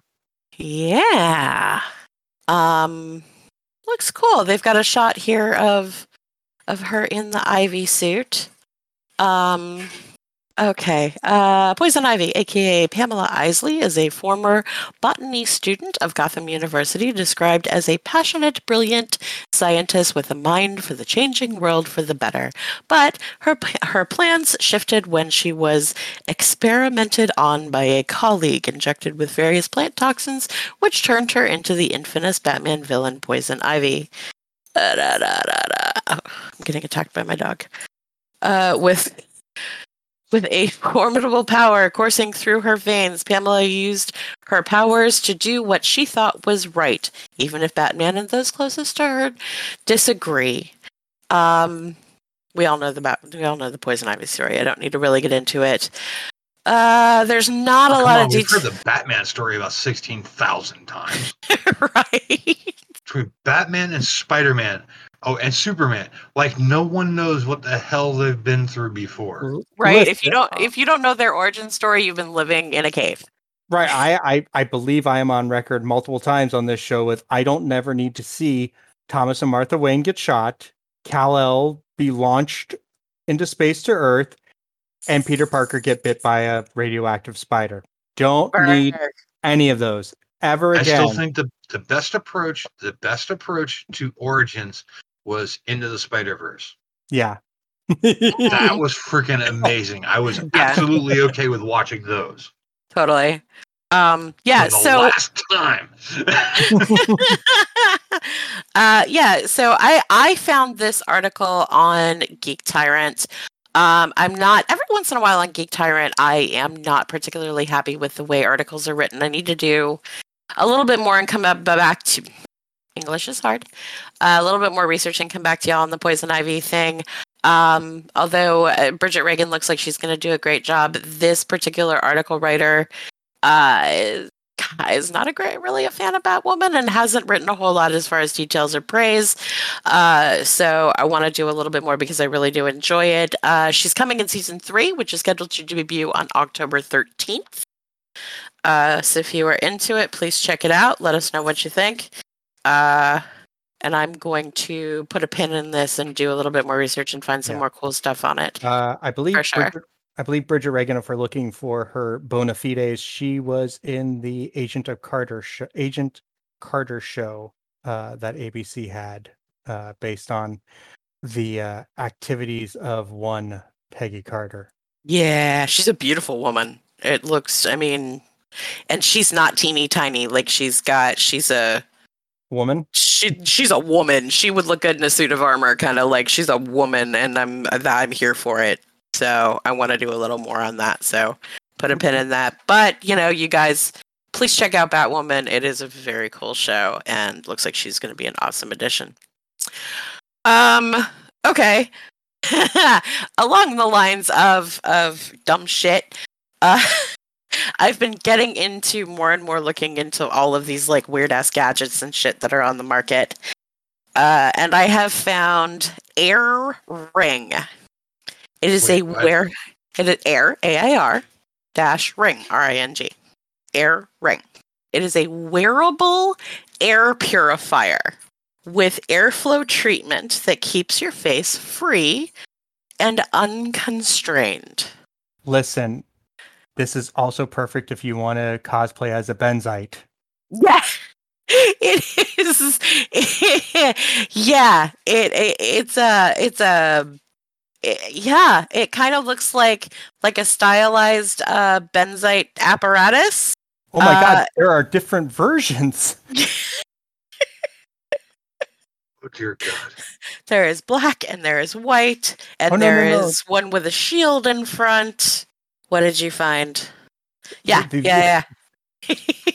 Yeah. Um, looks cool. They've got a shot here of of her in the Ivy suit. Um. Okay. Uh, Poison Ivy, aka Pamela Isley, is a former botany student of Gotham University, described as a passionate, brilliant scientist with a mind for the changing world for the better. But her her plans shifted when she was experimented on by a colleague, injected with various plant toxins, which turned her into the infamous Batman villain Poison Ivy. Da, da, da, da, da. Oh, I'm getting attacked by my dog. Uh, with With a formidable power coursing through her veins, Pamela used her powers to do what she thought was right, even if Batman and those closest to her disagree. Um, we all know the Bat- we all know the Poison Ivy story. I don't need to really get into it. Uh, there's not Oh, a come lot on, of we've detail, heard the Batman story about sixteen thousand times. right? Between Batman and Spider-Man. Oh, and Superman. Like, no one knows what the hell they've been through before. Right. If you Listen, don't, if you don't know their origin story, you've been living in a cave. Right. I, I I believe I am on record multiple times on this show with I don't never need to see Thomas and Martha Wayne get shot, Kal-El be launched into space to Earth, and Peter Parker get bit by a radioactive spider. Don't need any of those ever I again. still think the, the best approach, the best approach to Origins was Into the Spider-Verse. Yeah. That was freaking amazing. I was absolutely okay with watching those. Totally. Um, yeah. For the So. last time. uh, yeah. So I I found this article on Geek Tyrant. Um, I'm not every once in a while on Geek Tyrant. I am not particularly happy with the way articles are written. I need to do a little bit more and come up back to English is hard. Uh, a little bit more research and come back to y'all on the Poison Ivy thing. Um, although uh, Bridget Regan looks like she's going to do a great job, this particular article writer uh, is, is not a great, really a fan of Batwoman and hasn't written a whole lot as far as details or praise. Uh, so I want to do a little bit more because I really do enjoy it. Uh, she's coming in season three, which is scheduled to debut on October thirteenth. Uh, so if you are into it, please check it out. Let us know what you think. Uh, and I'm going to put a pin in this and do a little bit more research and find some Yeah. more cool stuff on it. Uh, I believe For sure. Bridget, I believe Bridget Regan, if we're looking for her bona fides, she was in the Agent of Carter show, Agent Carter show uh, that A B C had uh, based on the uh, activities of one Peggy Carter. Yeah, she's a beautiful woman. It looks, I mean, and she's not teeny tiny. Like she's got, she's a Woman? she. She's a woman. She would look good in a suit of armor, kind of like she's a woman, and I'm I'm here for it. So I want to do a little more on that. So put a pin in that. But you know, you guys, please check out Batwoman. It is a very cool show, and looks like she's going to be an awesome addition. Um. Okay. Along the lines of of dumb shit, uh, I've been getting into more and more looking into all of these like weird ass gadgets and shit that are on the market, uh, and I have found Air Ring. It is Wait, a what? wear. It is Air A I R dash Ring R I N G. Air Ring. It is a wearable air purifier with airflow treatment that keeps your face free and unconstrained. Listen, this is also perfect if you want to cosplay as a Benzite. Yeah, it is. yeah, it, it it's a it's a it- yeah. It kind of looks like like a stylized uh, Benzite apparatus. Oh my Uh, god, there are different versions. Oh dear God. There is black and there is white and Oh, no, there no, no. is one with a shield in front. What did you find? Yeah, The- the- yeah, yeah.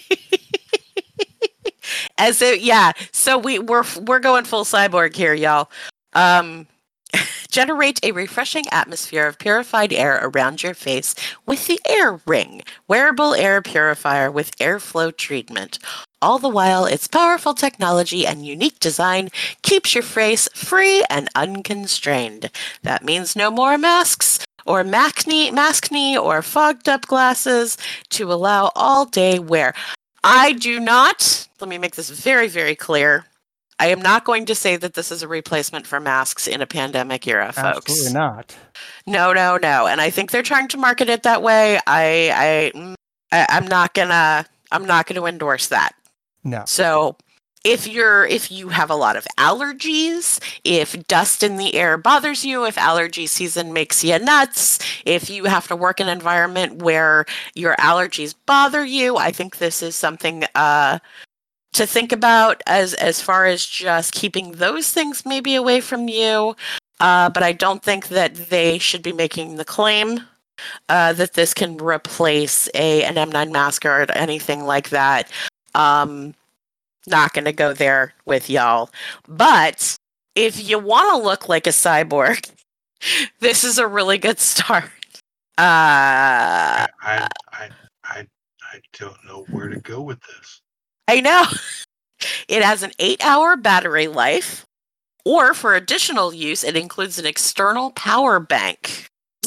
As it, yeah. So we we're we're going full cyborg here, y'all. Um, generate a refreshing atmosphere of purified air around your face with the Air Ring, wearable air purifier with airflow treatment. All the while, its powerful technology and unique design keeps your face free and unconstrained. That means no more masks or maskne, maskne or fogged up glasses to allow all day wear. I do not, let me make this very, very clear. I am not going to say that this is a replacement for masks in a pandemic era, folks. Absolutely not. No, no, no. And I think they're trying to market it that way. I, I, mm, I I'm not gonna, I'm not gonna endorse that. No. So if you're if you have a lot of allergies, if dust in the air bothers you, if allergy season makes you nuts, if you have to work in an environment where your allergies bother you, I think this is something uh, to think about as as far as just keeping those things maybe away from you. Uh, but I don't think that they should be making the claim uh, that this can replace a an M nine mask or anything like that. Um, not going to go there with y'all. But if you want to look like a cyborg, this is a really good start. Uh, I, I, I, I, I don't know where to go with this. I know. It has an eight-hour battery life, or for additional use, it includes an external power bank.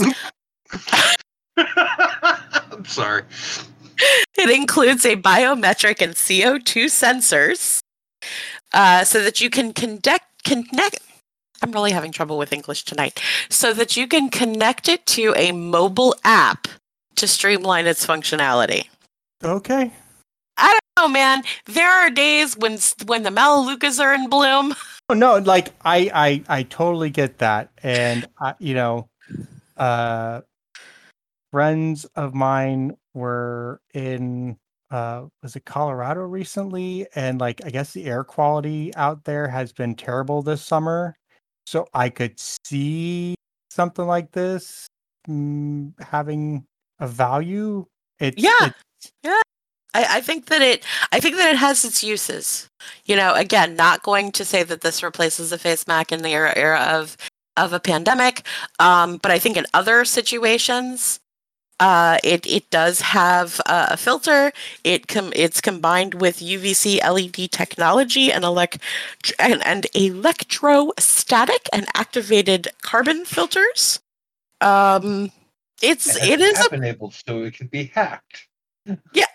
I'm sorry. It includes a biometric and C O two sensors uh, so that you can connect, connect. I'm really having trouble with English tonight. So that you can connect it to a mobile app to streamline its functionality. Okay. I don't know, man. There are days when when the Melaleucas are in bloom. Oh, no, like I, I, I totally get that, and I, you know, uh, friends of mine were in, uh, was it Colorado recently, and like I guess the air quality out there has been terrible this summer, so I could see something like this mm, having a value. It's Yeah. it's- I, I think that it I think that it has its uses. You know, again, not going to say that this replaces a face mask in the era, era of of a pandemic, um, but I think in other situations, uh, it it does have uh, a filter. It com- it's combined with U V C L E D technology and elect and, and electrostatic and activated carbon filters. Um, it's And it it's is app a enabled, so it can be hacked. yeah.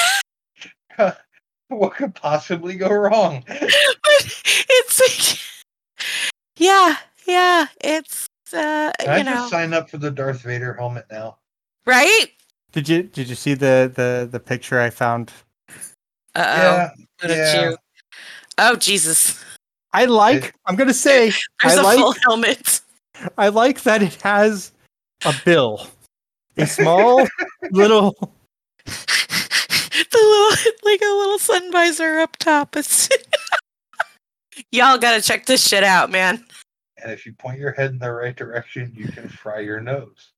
I, What could possibly go wrong? it's yeah, yeah. It's uh, Can I you just know, sign up for the Darth Vader helmet now? right? Did you did you see the the the picture I found? Uh oh. Yeah, What did yeah. you? Oh Jesus! I like. It- I'm gonna say There's I a like. full helmet. I like that it has a bill, a small little. The little, like a little sun visor up top. It's y'all gotta check this shit out, man. And if you point your head in the right direction, you can fry your nose.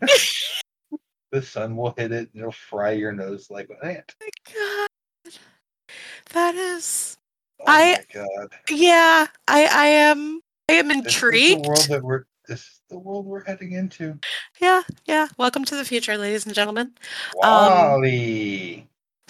The sun will hit it and it'll fry your nose like an ant. God, that is. Oh I- my god. Yeah, I I am I am This is the intrigued. world that we're this is the world we're heading into. Yeah, yeah. Welcome to the future, ladies and gentlemen. Wally.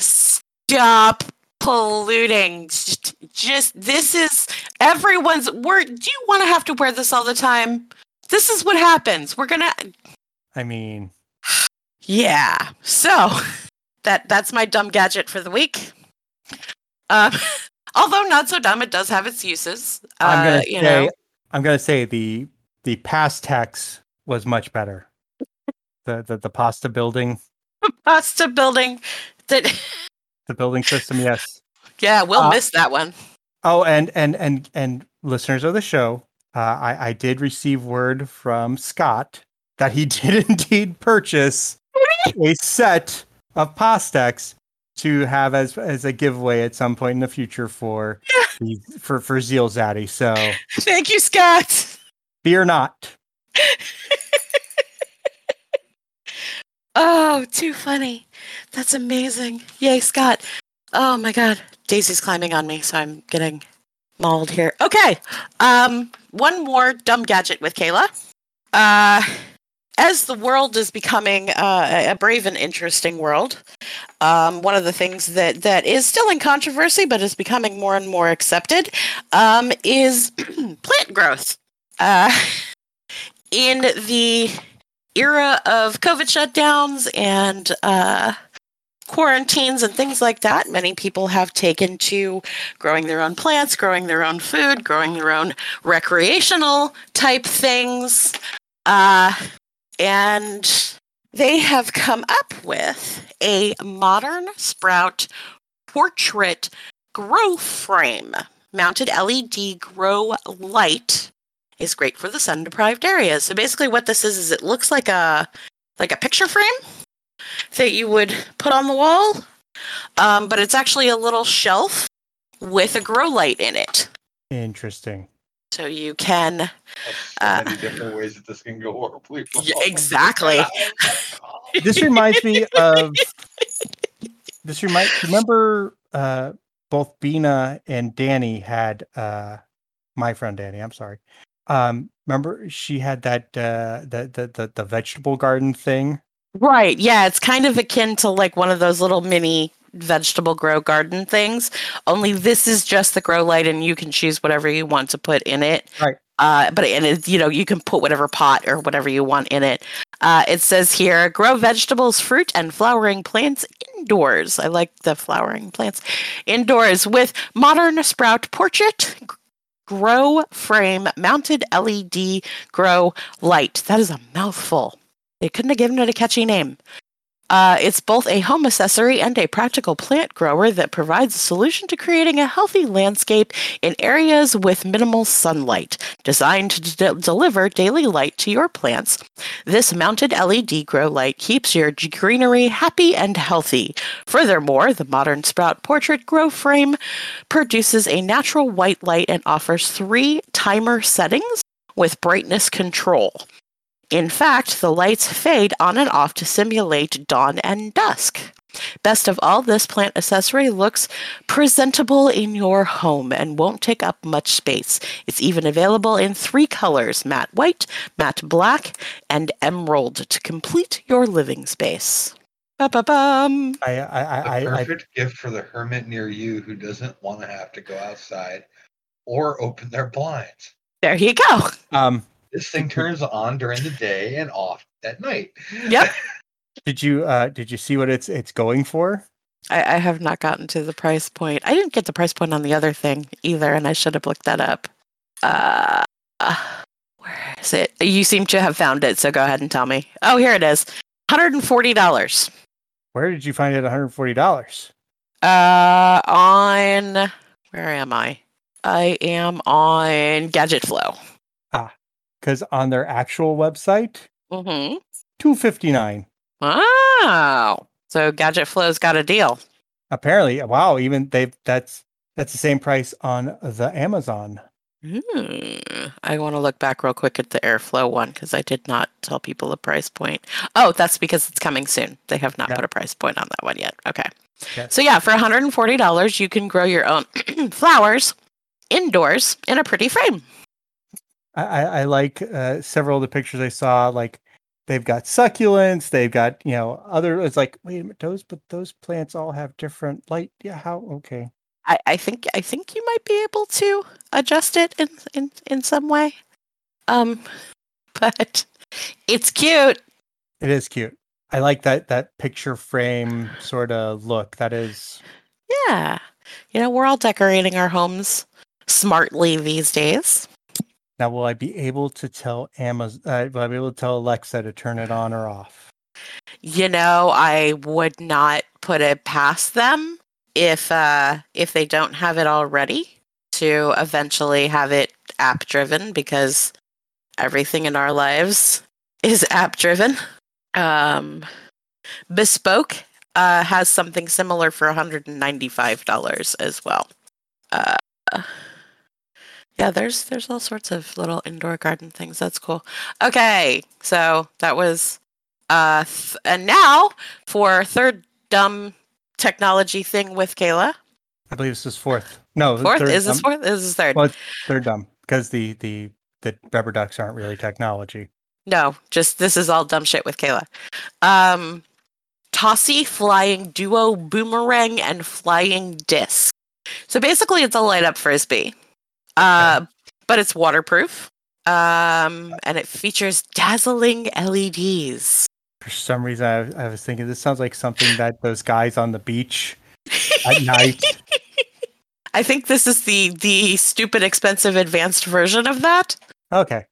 Stop polluting. Just, just this is everyone's. We're. Do you want to have to wear this all the time? This is what happens. We're gonna. I mean, Yeah. So that that's my dumb gadget for the week. Um, although not so dumb, it does have its uses. Uh, I'm gonna you say. know. I'm gonna say the the past text was much better. The the the pasta building, Pasta building. That. the building system. Yes. Yeah, we'll Uh, miss that one. Oh, and and and and listeners of the show, uh, I I did receive word from Scott that he did indeed purchase a set of Pastex to have as as a giveaway at some point in the future for the, for for Zeal Zaddy. So Thank you, Scott. fear not. Oh, too funny. That's amazing. Yay, Scott. Oh my god. Daisy's climbing on me, so I'm getting mauled here. Okay. Um, one more dumb gadget with Kayla. Uh, as the world is becoming uh, a brave and interesting world, um, one of the things that, that is still in controversy but is becoming more and more accepted um, is plant growth. Uh, in the era of COVID shutdowns and uh, quarantines and things like that, many people have taken to growing their own plants, growing their own food, growing their own recreational type things. Uh, and they have come up with a modern sprout portrait grow frame. Mounted L E D grow light is great for the sun-deprived areas. So basically what this is, is it looks like a like a picture frame that you would put on the wall, um, but it's actually a little shelf with a grow light in it. Interesting. So you can... There's so Uh, many different ways that this can go horribly wrong. Yeah, exactly. This reminds me of. This remind. Remember, uh, both Bina and Danny had. Uh, my friend Danny. I'm sorry. Um, remember she had that uh, the, the the the vegetable garden thing. Right, yeah, it's kind of akin to like one of those little mini vegetable grow garden things, only this is just the grow light and you can choose whatever you want to put in it. Right. Uh, but and it, you know, you can put whatever pot or whatever you want in it. Uh, it says here, grow vegetables, fruit, and flowering plants indoors. I like the flowering plants indoors with modern sprout portrait grow frame mounted L E D grow light. That is a mouthful. They couldn't have given it a catchy name. Uh, it's both a home accessory and a practical plant grower that provides a solution to creating a healthy landscape in areas with minimal sunlight, designed to de- deliver daily light to your plants. This mounted L E D grow light keeps your g- greenery happy and healthy. Furthermore, the modern sprout portrait grow frame produces a natural white light and offers three timer settings with brightness control. In fact, the lights fade on and off to simulate dawn and dusk. Best of all, this plant accessory looks presentable in your home and won't take up much space. It's even available in three colors, matte white, matte black, and emerald to complete your living space. Ba-ba-bum. I, I, The I, I, perfect gift for the hermit near you who doesn't want to have to go outside or open their blinds. There you go. um, This thing turns on during the day and off at night. Yep. did you, uh, did you see what it's, it's going for? I, I have not gotten to the price point. I didn't get the price point on the other thing either, and I should have looked that up. Uh, uh, where is it? You seem to have found it, so go ahead and tell me. Oh, here it is. one hundred forty dollars. Where did you find it? one hundred forty dollars. Uh, on where am I? I am on Gadget Flow. Because on their actual website, Mm-hmm. two fifty-nine. Wow. So Gadget Flow's got a deal. Apparently, wow, even they that's that's the same price on the Amazon. Hmm. I want to look back real quick at the Airflow one because I did not tell people the price point. Oh, that's because it's coming soon. They have not Yeah. put a price point on that one yet. Okay. Yes. So yeah, for one hundred forty dollars, you can grow your own flowers indoors in a pretty frame. I, I, I like uh, several of the pictures I saw. Like they've got succulents, they've got you know other. It's like wait a minute, those but those plants all have different light. Yeah, how okay. I, I think I think you might be able to adjust it in, in, in some way. Um, but it's cute. It is cute. I like that that picture frame sort of look. That is Yeah. You know, we're all decorating our homes smartly these days. now. Will I be able to tell Amazon? Uh, will I be able to tell Alexa to turn it on or off? You know, I would not put it past them if uh if they don't have it already to eventually have it app driven because everything in our lives is app driven. Um Bespoke uh has something similar for one hundred ninety-five dollars as well. Uh yeah, there's there's all sorts of little indoor garden things. That's cool. Okay, so that was uh th- and now for third dumb technology thing with Kayla. I believe this is fourth. No, Fourth? third Is this dumb. fourth? This is third. Well, it's third dumb because the the the rubber ducks aren't really technology. No, just this is all dumb shit with Kayla. Um, Tossy Flying Duo Boomerang and Flying Disc. So basically it's a light up frisbee. Uh, but it's waterproof. Um, and it features dazzling L E Ds. For some reason, I, I was thinking this sounds like something that those guys on the beach at night. I think this is the the stupid expensive advanced version of that. Okay.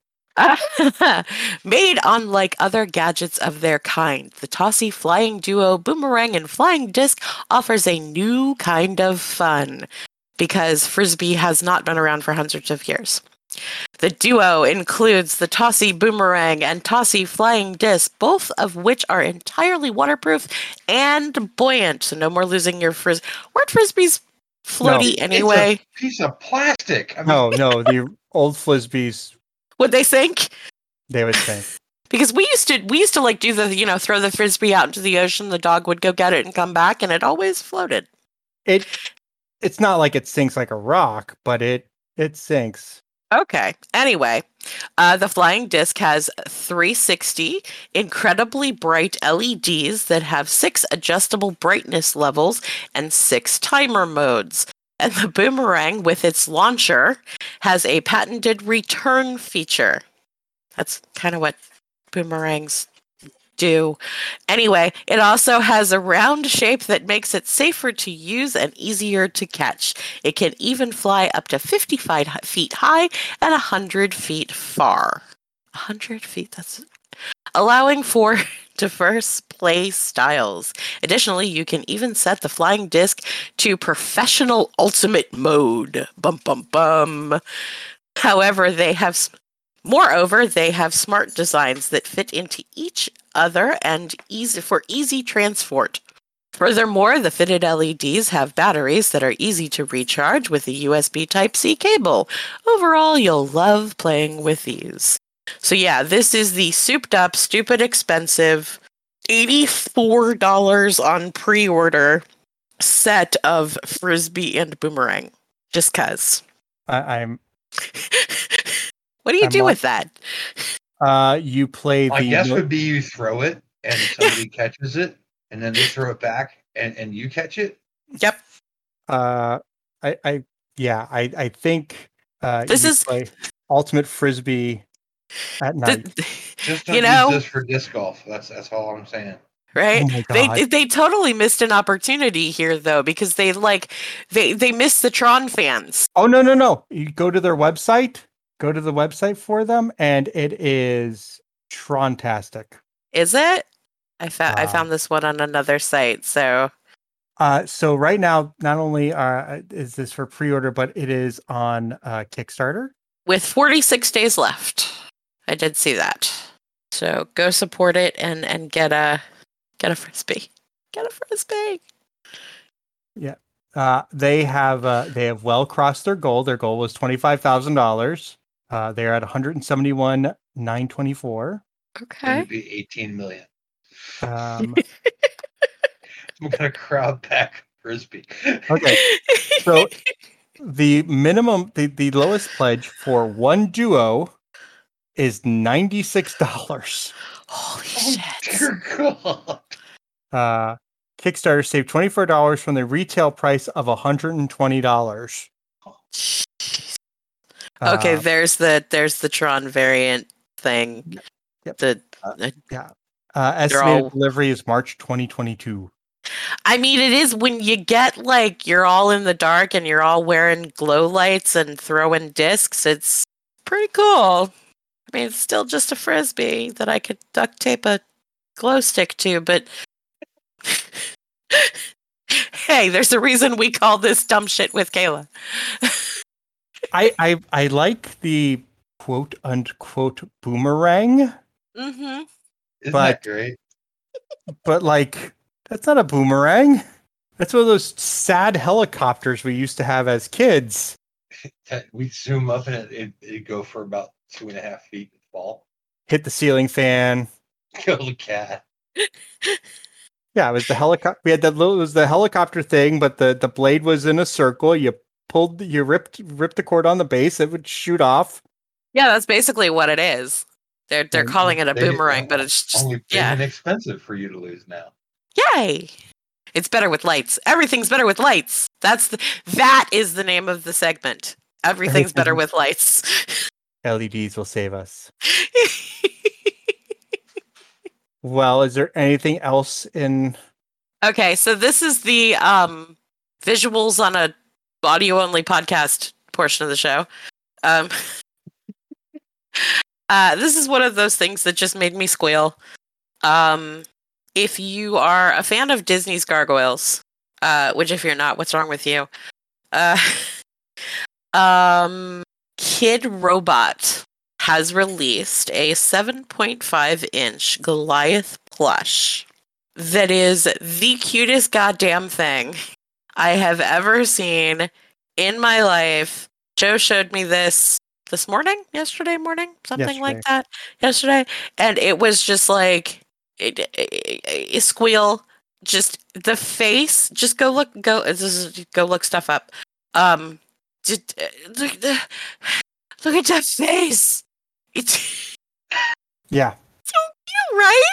Made unlike other gadgets of their kind, the Tossy Flying Duo Boomerang and Flying Disc offers a new kind of fun because Frisbee has not been around for hundreds of years. The duo includes the Tossy Boomerang and Tossy Flying Disc, both of which are entirely waterproof and buoyant, so no more losing your frisbee. Weren't Frisbees floaty No. anyway? It's a piece of plastic. I mean, No, no, the old Flisbees, Would they sink? they would think. Because we used to we used to like do the you know throw the frisbee out into the ocean, the dog would go get it and come back, and it always floated. It it's not like it sinks like a rock, but it it sinks. Okay. Anyway, uh, the Flying Disc has three sixty incredibly bright L E Ds that have six adjustable brightness levels and six timer modes. And the Boomerang, with its launcher, has a patented return feature. That's kind of what boomerangs do. Anyway, it also has a round shape that makes it safer to use and easier to catch. It can even fly up to fifty-five feet high and one hundred feet far. one hundred feet, that's allowing for diverse play styles. Additionally, you can even set the Flying Disc to professional ultimate mode. Bum bum bum. However, they have moreover, they have smart designs that fit into each other and easy for easy transport. Furthermore, the fitted L E Ds have batteries that are easy to recharge with a U S B Type-C cable. Overall, you'll love playing with these. So yeah, this is the souped up, stupid expensive eighty-four dollars on pre-order set of Frisbee and Boomerang. Just cuz. I, I'm. What do you I'm do on- with that? Uh, you play the. My guess would be you throw it and somebody catches it, and then they throw it back and, and you catch it. Yep. Uh, I, I, yeah, I, I think. Uh, This you is- play Ultimate Frisbee at night. Just don't You know- use this for disc golf. That's that's all I'm saying. Right? Oh my They God. they totally missed an opportunity here though, because they like they they missed the Tron fans. Oh no no no! You go to their website. Go to the website for them, and it is Trontastic. Is it? I found I Wow. found this one on another site. So Uh, so right now, not only uh, is this for pre-order, but it is on uh, Kickstarter. with forty-six days left. I did see that. So go support it and and get a get a Frisbee. Get a Frisbee. Uh, they have uh, they have well crossed their goal. Their goal was twenty five thousand dollars. Uh, they're at one hundred seventy one nine twenty four. Okay. It'd be eighteen million. Um, I'm gonna crowd back Frisbee. okay, so the minimum, the, the lowest pledge for one duo is ninety six dollars. Holy Oh, shit. dear God. Uh, Kickstarter saved twenty four dollars from the retail price of one hundred and twenty dollars. Okay, Uh, there's the there's the Tron variant thing. Yep. The Uh, estimated all- delivery is March twenty twenty-two. I mean, it is when you get like you're all in the dark and you're all wearing glow lights and throwing discs. It's pretty cool. I mean, it's still just a Frisbee that I could duct tape a glow stick to, but hey, there's a reason we call this dumb shit with Kayla. I, I I like the quote unquote boomerang, Mm-hmm. Isn't But- that great? but like that's not a boomerang. That's one of those sad helicopters we used to have as kids. That we zoom up and it, it it'd go for about two and a half feet and fall. Hit the ceiling fan. Kill the cat. Yeah, it was the helicopter. We had that little. It was the helicopter thing, but the the blade was in a circle. You pulled, you ripped ripped the cord on the base. It would shoot off. Yeah, that's basically what it is. They're they're And calling it a They- boomerang, but it's just Only big yeah. and expensive for you to lose now. Yay! It's better with lights. Everything's better with lights. That's the, that is the name of the segment. Everything's better with lights. L E Ds will save us. Well, is there anything else in? Okay, so this is the um visuals on a audio only podcast portion of the show. Um uh this is one of those things that just made me squeal. Um if you are a fan of Disney's Gargoyles, uh which if you're not, what's wrong with you? Uh um Kid Robot has released a seven point five inch Goliath plush that is the cutest goddamn thing I have ever seen in my life. Joe showed me this this morning, yesterday morning, something like Yesterday. that, yesterday, and it was just like it, it, it, it- squeal. Just the face. Just go look. Go. This is, go look stuff up. Um, just, uh, look the look at that face. It's Yeah, right.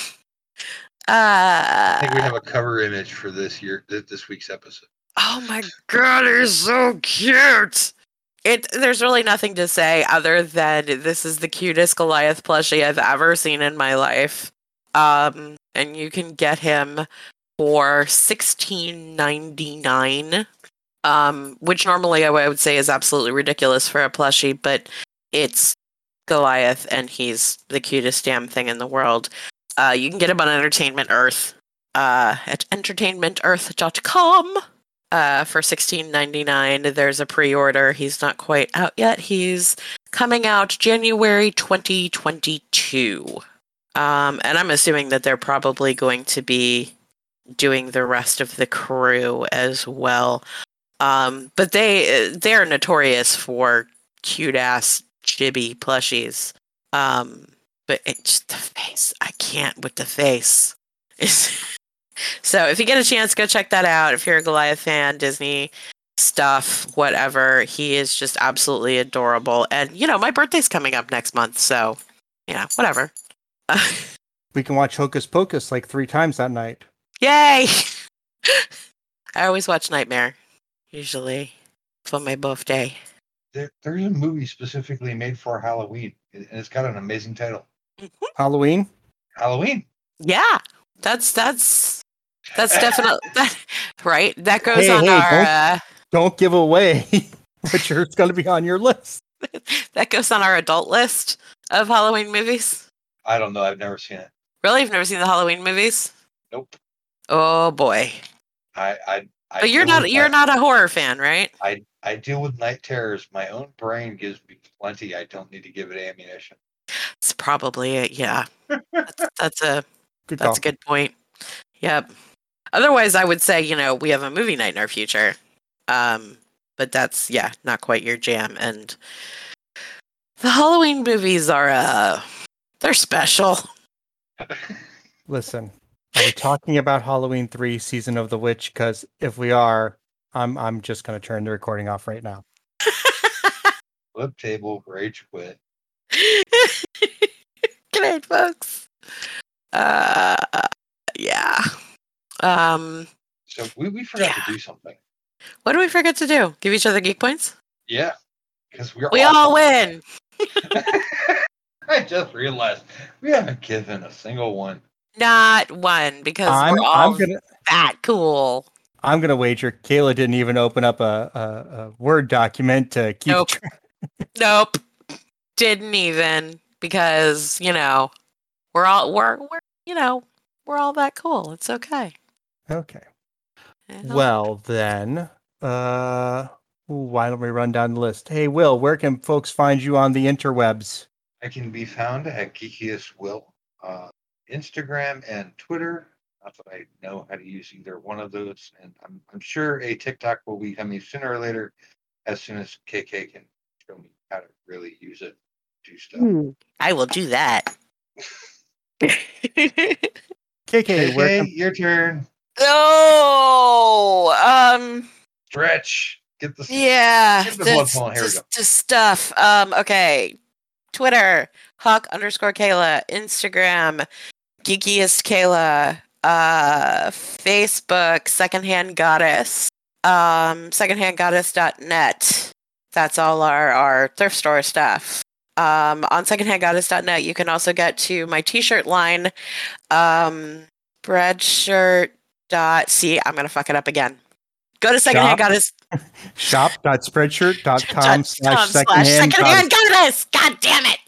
Uh, I think we have a cover image for this year, th- this week's episode. Oh my god, he's so cute! It there's really nothing to say other than this is the cutest Goliath plushie I've ever seen in my life. Um, and you can get him for sixteen ninety-nine. Um, which normally I would say is absolutely ridiculous for a plushie, but it's Goliath and he's the cutest damn thing in the world. Uh, you can get him on Entertainment Earth uh, at entertainment earth dot com. Uh, for sixteen ninety-nine. There's a pre-order. He's not quite out yet. He's coming out January twenty twenty-two. Um, and I'm assuming that they're probably going to be doing the rest of the crew as well. Um, but they they're notorious for cute ass chibi plushies. Um, but it's just the face. I can't with the face. So if you get a chance, go check that out. If you're a Goliath fan, Disney stuff, whatever, he is just absolutely adorable. And, you know, my birthday's coming up next month, so, yeah, whatever. We can watch Hocus Pocus like three times that night. Yay! I always watch Nightmare, usually, for my birthday. There, there's a movie specifically made for Halloween, and it's got an amazing title. Halloween? Halloween. Yeah, that's that's that's definitely that, right. That goes Hey, on hey, our don't- uh, Don't give away what you're going to be on your list. that goes on our adult list of Halloween movies. I don't know. I've never seen it. Really, you've never seen the Halloween movies? Nope. Oh boy! I, I, I But you're deal not with you're night- not a horror fan, right? I, I deal with night terrors. My own brain gives me plenty. I don't need to give it ammunition. It's probably it. Yeah, that's, that's a Good that's call. a good point. Yep. Otherwise, I would say you know we have a movie night in our future. Um, but that's yeah, not quite your jam. And the Halloween movies are uh, they're special. Listen, are we talking about Halloween three Season of the Witch? Because if we are, I'm I'm just going to turn the recording off right now. Flip table, rage quit. Good night, folks. Uh, yeah. Um, So we, we forgot Yeah. to do something. what do we forget to do? Give each other geek points? Yeah, because we're We awesome. all win. I just realized we haven't given a single one. Not one because I'm we're all I'm gonna that cool. I'm gonna wager Kayla didn't even open up a, a, a Word document to keep Nope. track. Nope. Didn't even because, you know, we're all we're we're you know, we're all that cool. It's okay. Okay. You know? Well then, uh, why don't we run down the list? Hey, Will, where can folks find you on the interwebs? I can be found at Geekiest Will, uh, Instagram and Twitter. Not that I know how to use either one of those, and I'm I'm sure a TikTok will be coming sooner or later, as soon as K K can show me how to really use it, do stuff. I will do that. K K, where K K, can, your turn. Oh, um, Stretch. Get the yeah, Get the blood this, flowing. Here we this, go. this stuff. Um, okay, Twitter, Hawk underscore Kayla, Instagram, Geekiest Kayla, uh, Facebook, Secondhand Goddess, um, secondhand goddess dot net. That's all our, our thrift store stuff. Um, on secondhand goddess dot net, you can also get to my t-shirt line, um, breadshirt dot see, I'm gonna fuck it up again. Go to secondhand Shop. goddess shop.spreadshirt.com dot slash com secondhand. secondhand goddess. God damn it.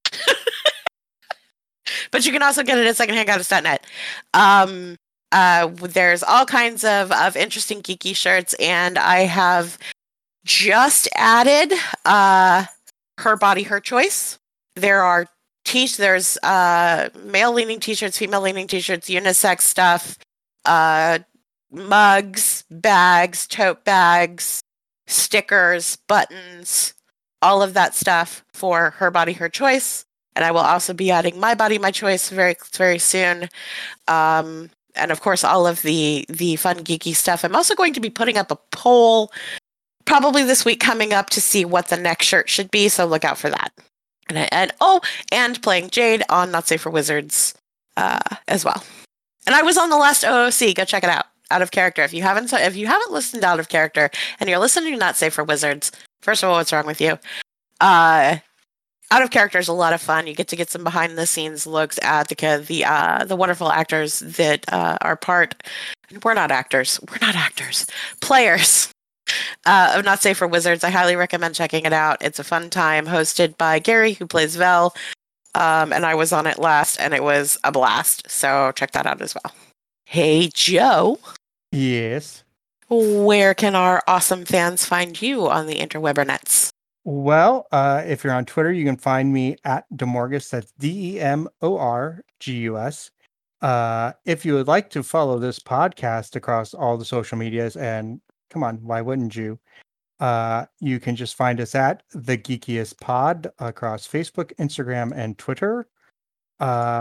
But you can also get it at secondhand goddess dot net. Um, uh, there's all kinds of, of interesting geeky shirts, and I have just added uh, Her Body, Her Choice. There are t there's uh, male leaning t-shirts, female leaning t-shirts, unisex stuff, uh, mugs, bags, tote bags, stickers, buttons, all of that stuff for Her Body, Her Choice. And I will also be adding My Body, My Choice very, very soon. Um, and of course, all of the the fun geeky stuff. I'm also going to be putting up a poll probably this week coming up to see what the next shirt should be. So look out for that. And, I, and oh, and playing Jade on Not Safe for Wizards uh, as well. And I was on the last O O C. Go check it out. Out of Character. If you haven't, if you haven't listened to Out of Character and you're listening to Not Safe for Wizards, first of all, what's wrong with you? Uh, Out of Character is a lot of fun. You get to get some behind the scenes looks at the the uh, the wonderful actors that uh, are part. We're not actors. We're not actors. Players uh, of Not Safe for Wizards. I highly recommend checking it out. It's a fun time, hosted by Gary, who plays Vel, um, and I was on it last, and it was a blast. So check that out as well. Hey Joe, Yes. where can our awesome fans find you on the interwebernets? Well, uh, if you're on Twitter, you can find me at Demorgus. That's D E M O R G U S. Uh, if you would like to follow this podcast across all the social medias, and come on, why wouldn't you? Uh, you can just find us at The Geekiest Pod across Facebook, Instagram, and Twitter. Um,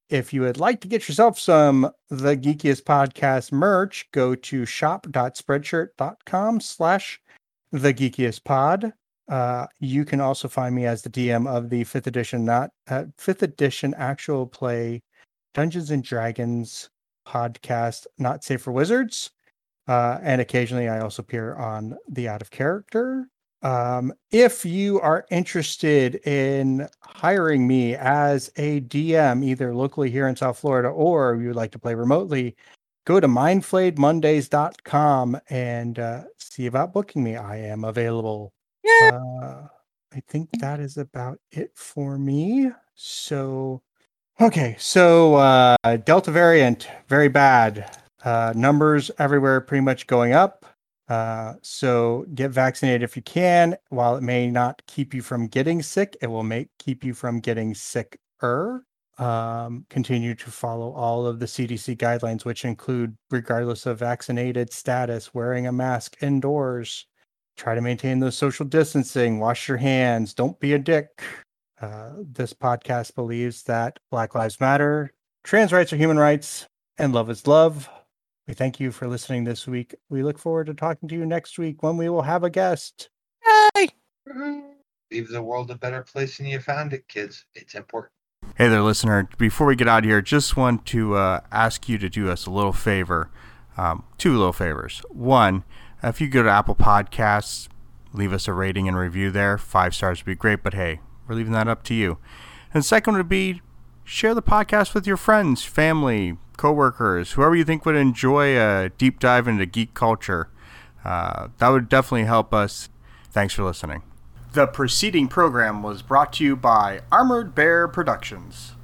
if you would like to get yourself some The Geekiest Podcast merch, go to shop.spreadshirt.com slash The Geekiest Pod. Uh, you can also find me as the D M of the fifth edition, not uh, fifth edition actual play Dungeons and Dragons podcast, Not Safe for Wizards. Uh, and occasionally I also appear on the Out of Character. Um, if you are interested in hiring me as a D M, either locally here in South Florida or you would like to play remotely, go to mind flayed mondays dot com and uh, see about booking me. I am available. Yeah. Uh, I think that is about it for me. So, okay. So, uh, Delta variant, very bad. Uh, numbers everywhere pretty much going up. Uh, so get vaccinated if you can. While it may not keep you from getting sick, it will make keep you from getting sicker. Um, continue to follow all of the C D C guidelines, which include, regardless of vaccinated status, wearing a mask indoors. Try to maintain the social distancing. Wash your hands. Don't be a dick. Uh, this podcast believes that Black Lives Matter, trans rights are human rights, and love is love. We thank you for listening this week. We look forward to talking to you next week when we will have a guest. Yay! Leave the world a better place than you found it, kids. It's important. Hey there, listener. Before we get out of here, just want to uh, ask you to do us a little favor. Um, two little favors. One, if you go to Apple Podcasts, leave us a rating and review there. Five stars would be great, but hey, we're leaving that up to you. And second would be, share the podcast with your friends, family, coworkers, whoever you think would enjoy a deep dive into geek culture. Uh, that would definitely help us. Thanks for listening. The preceding program was brought to you by Armored Bear Productions.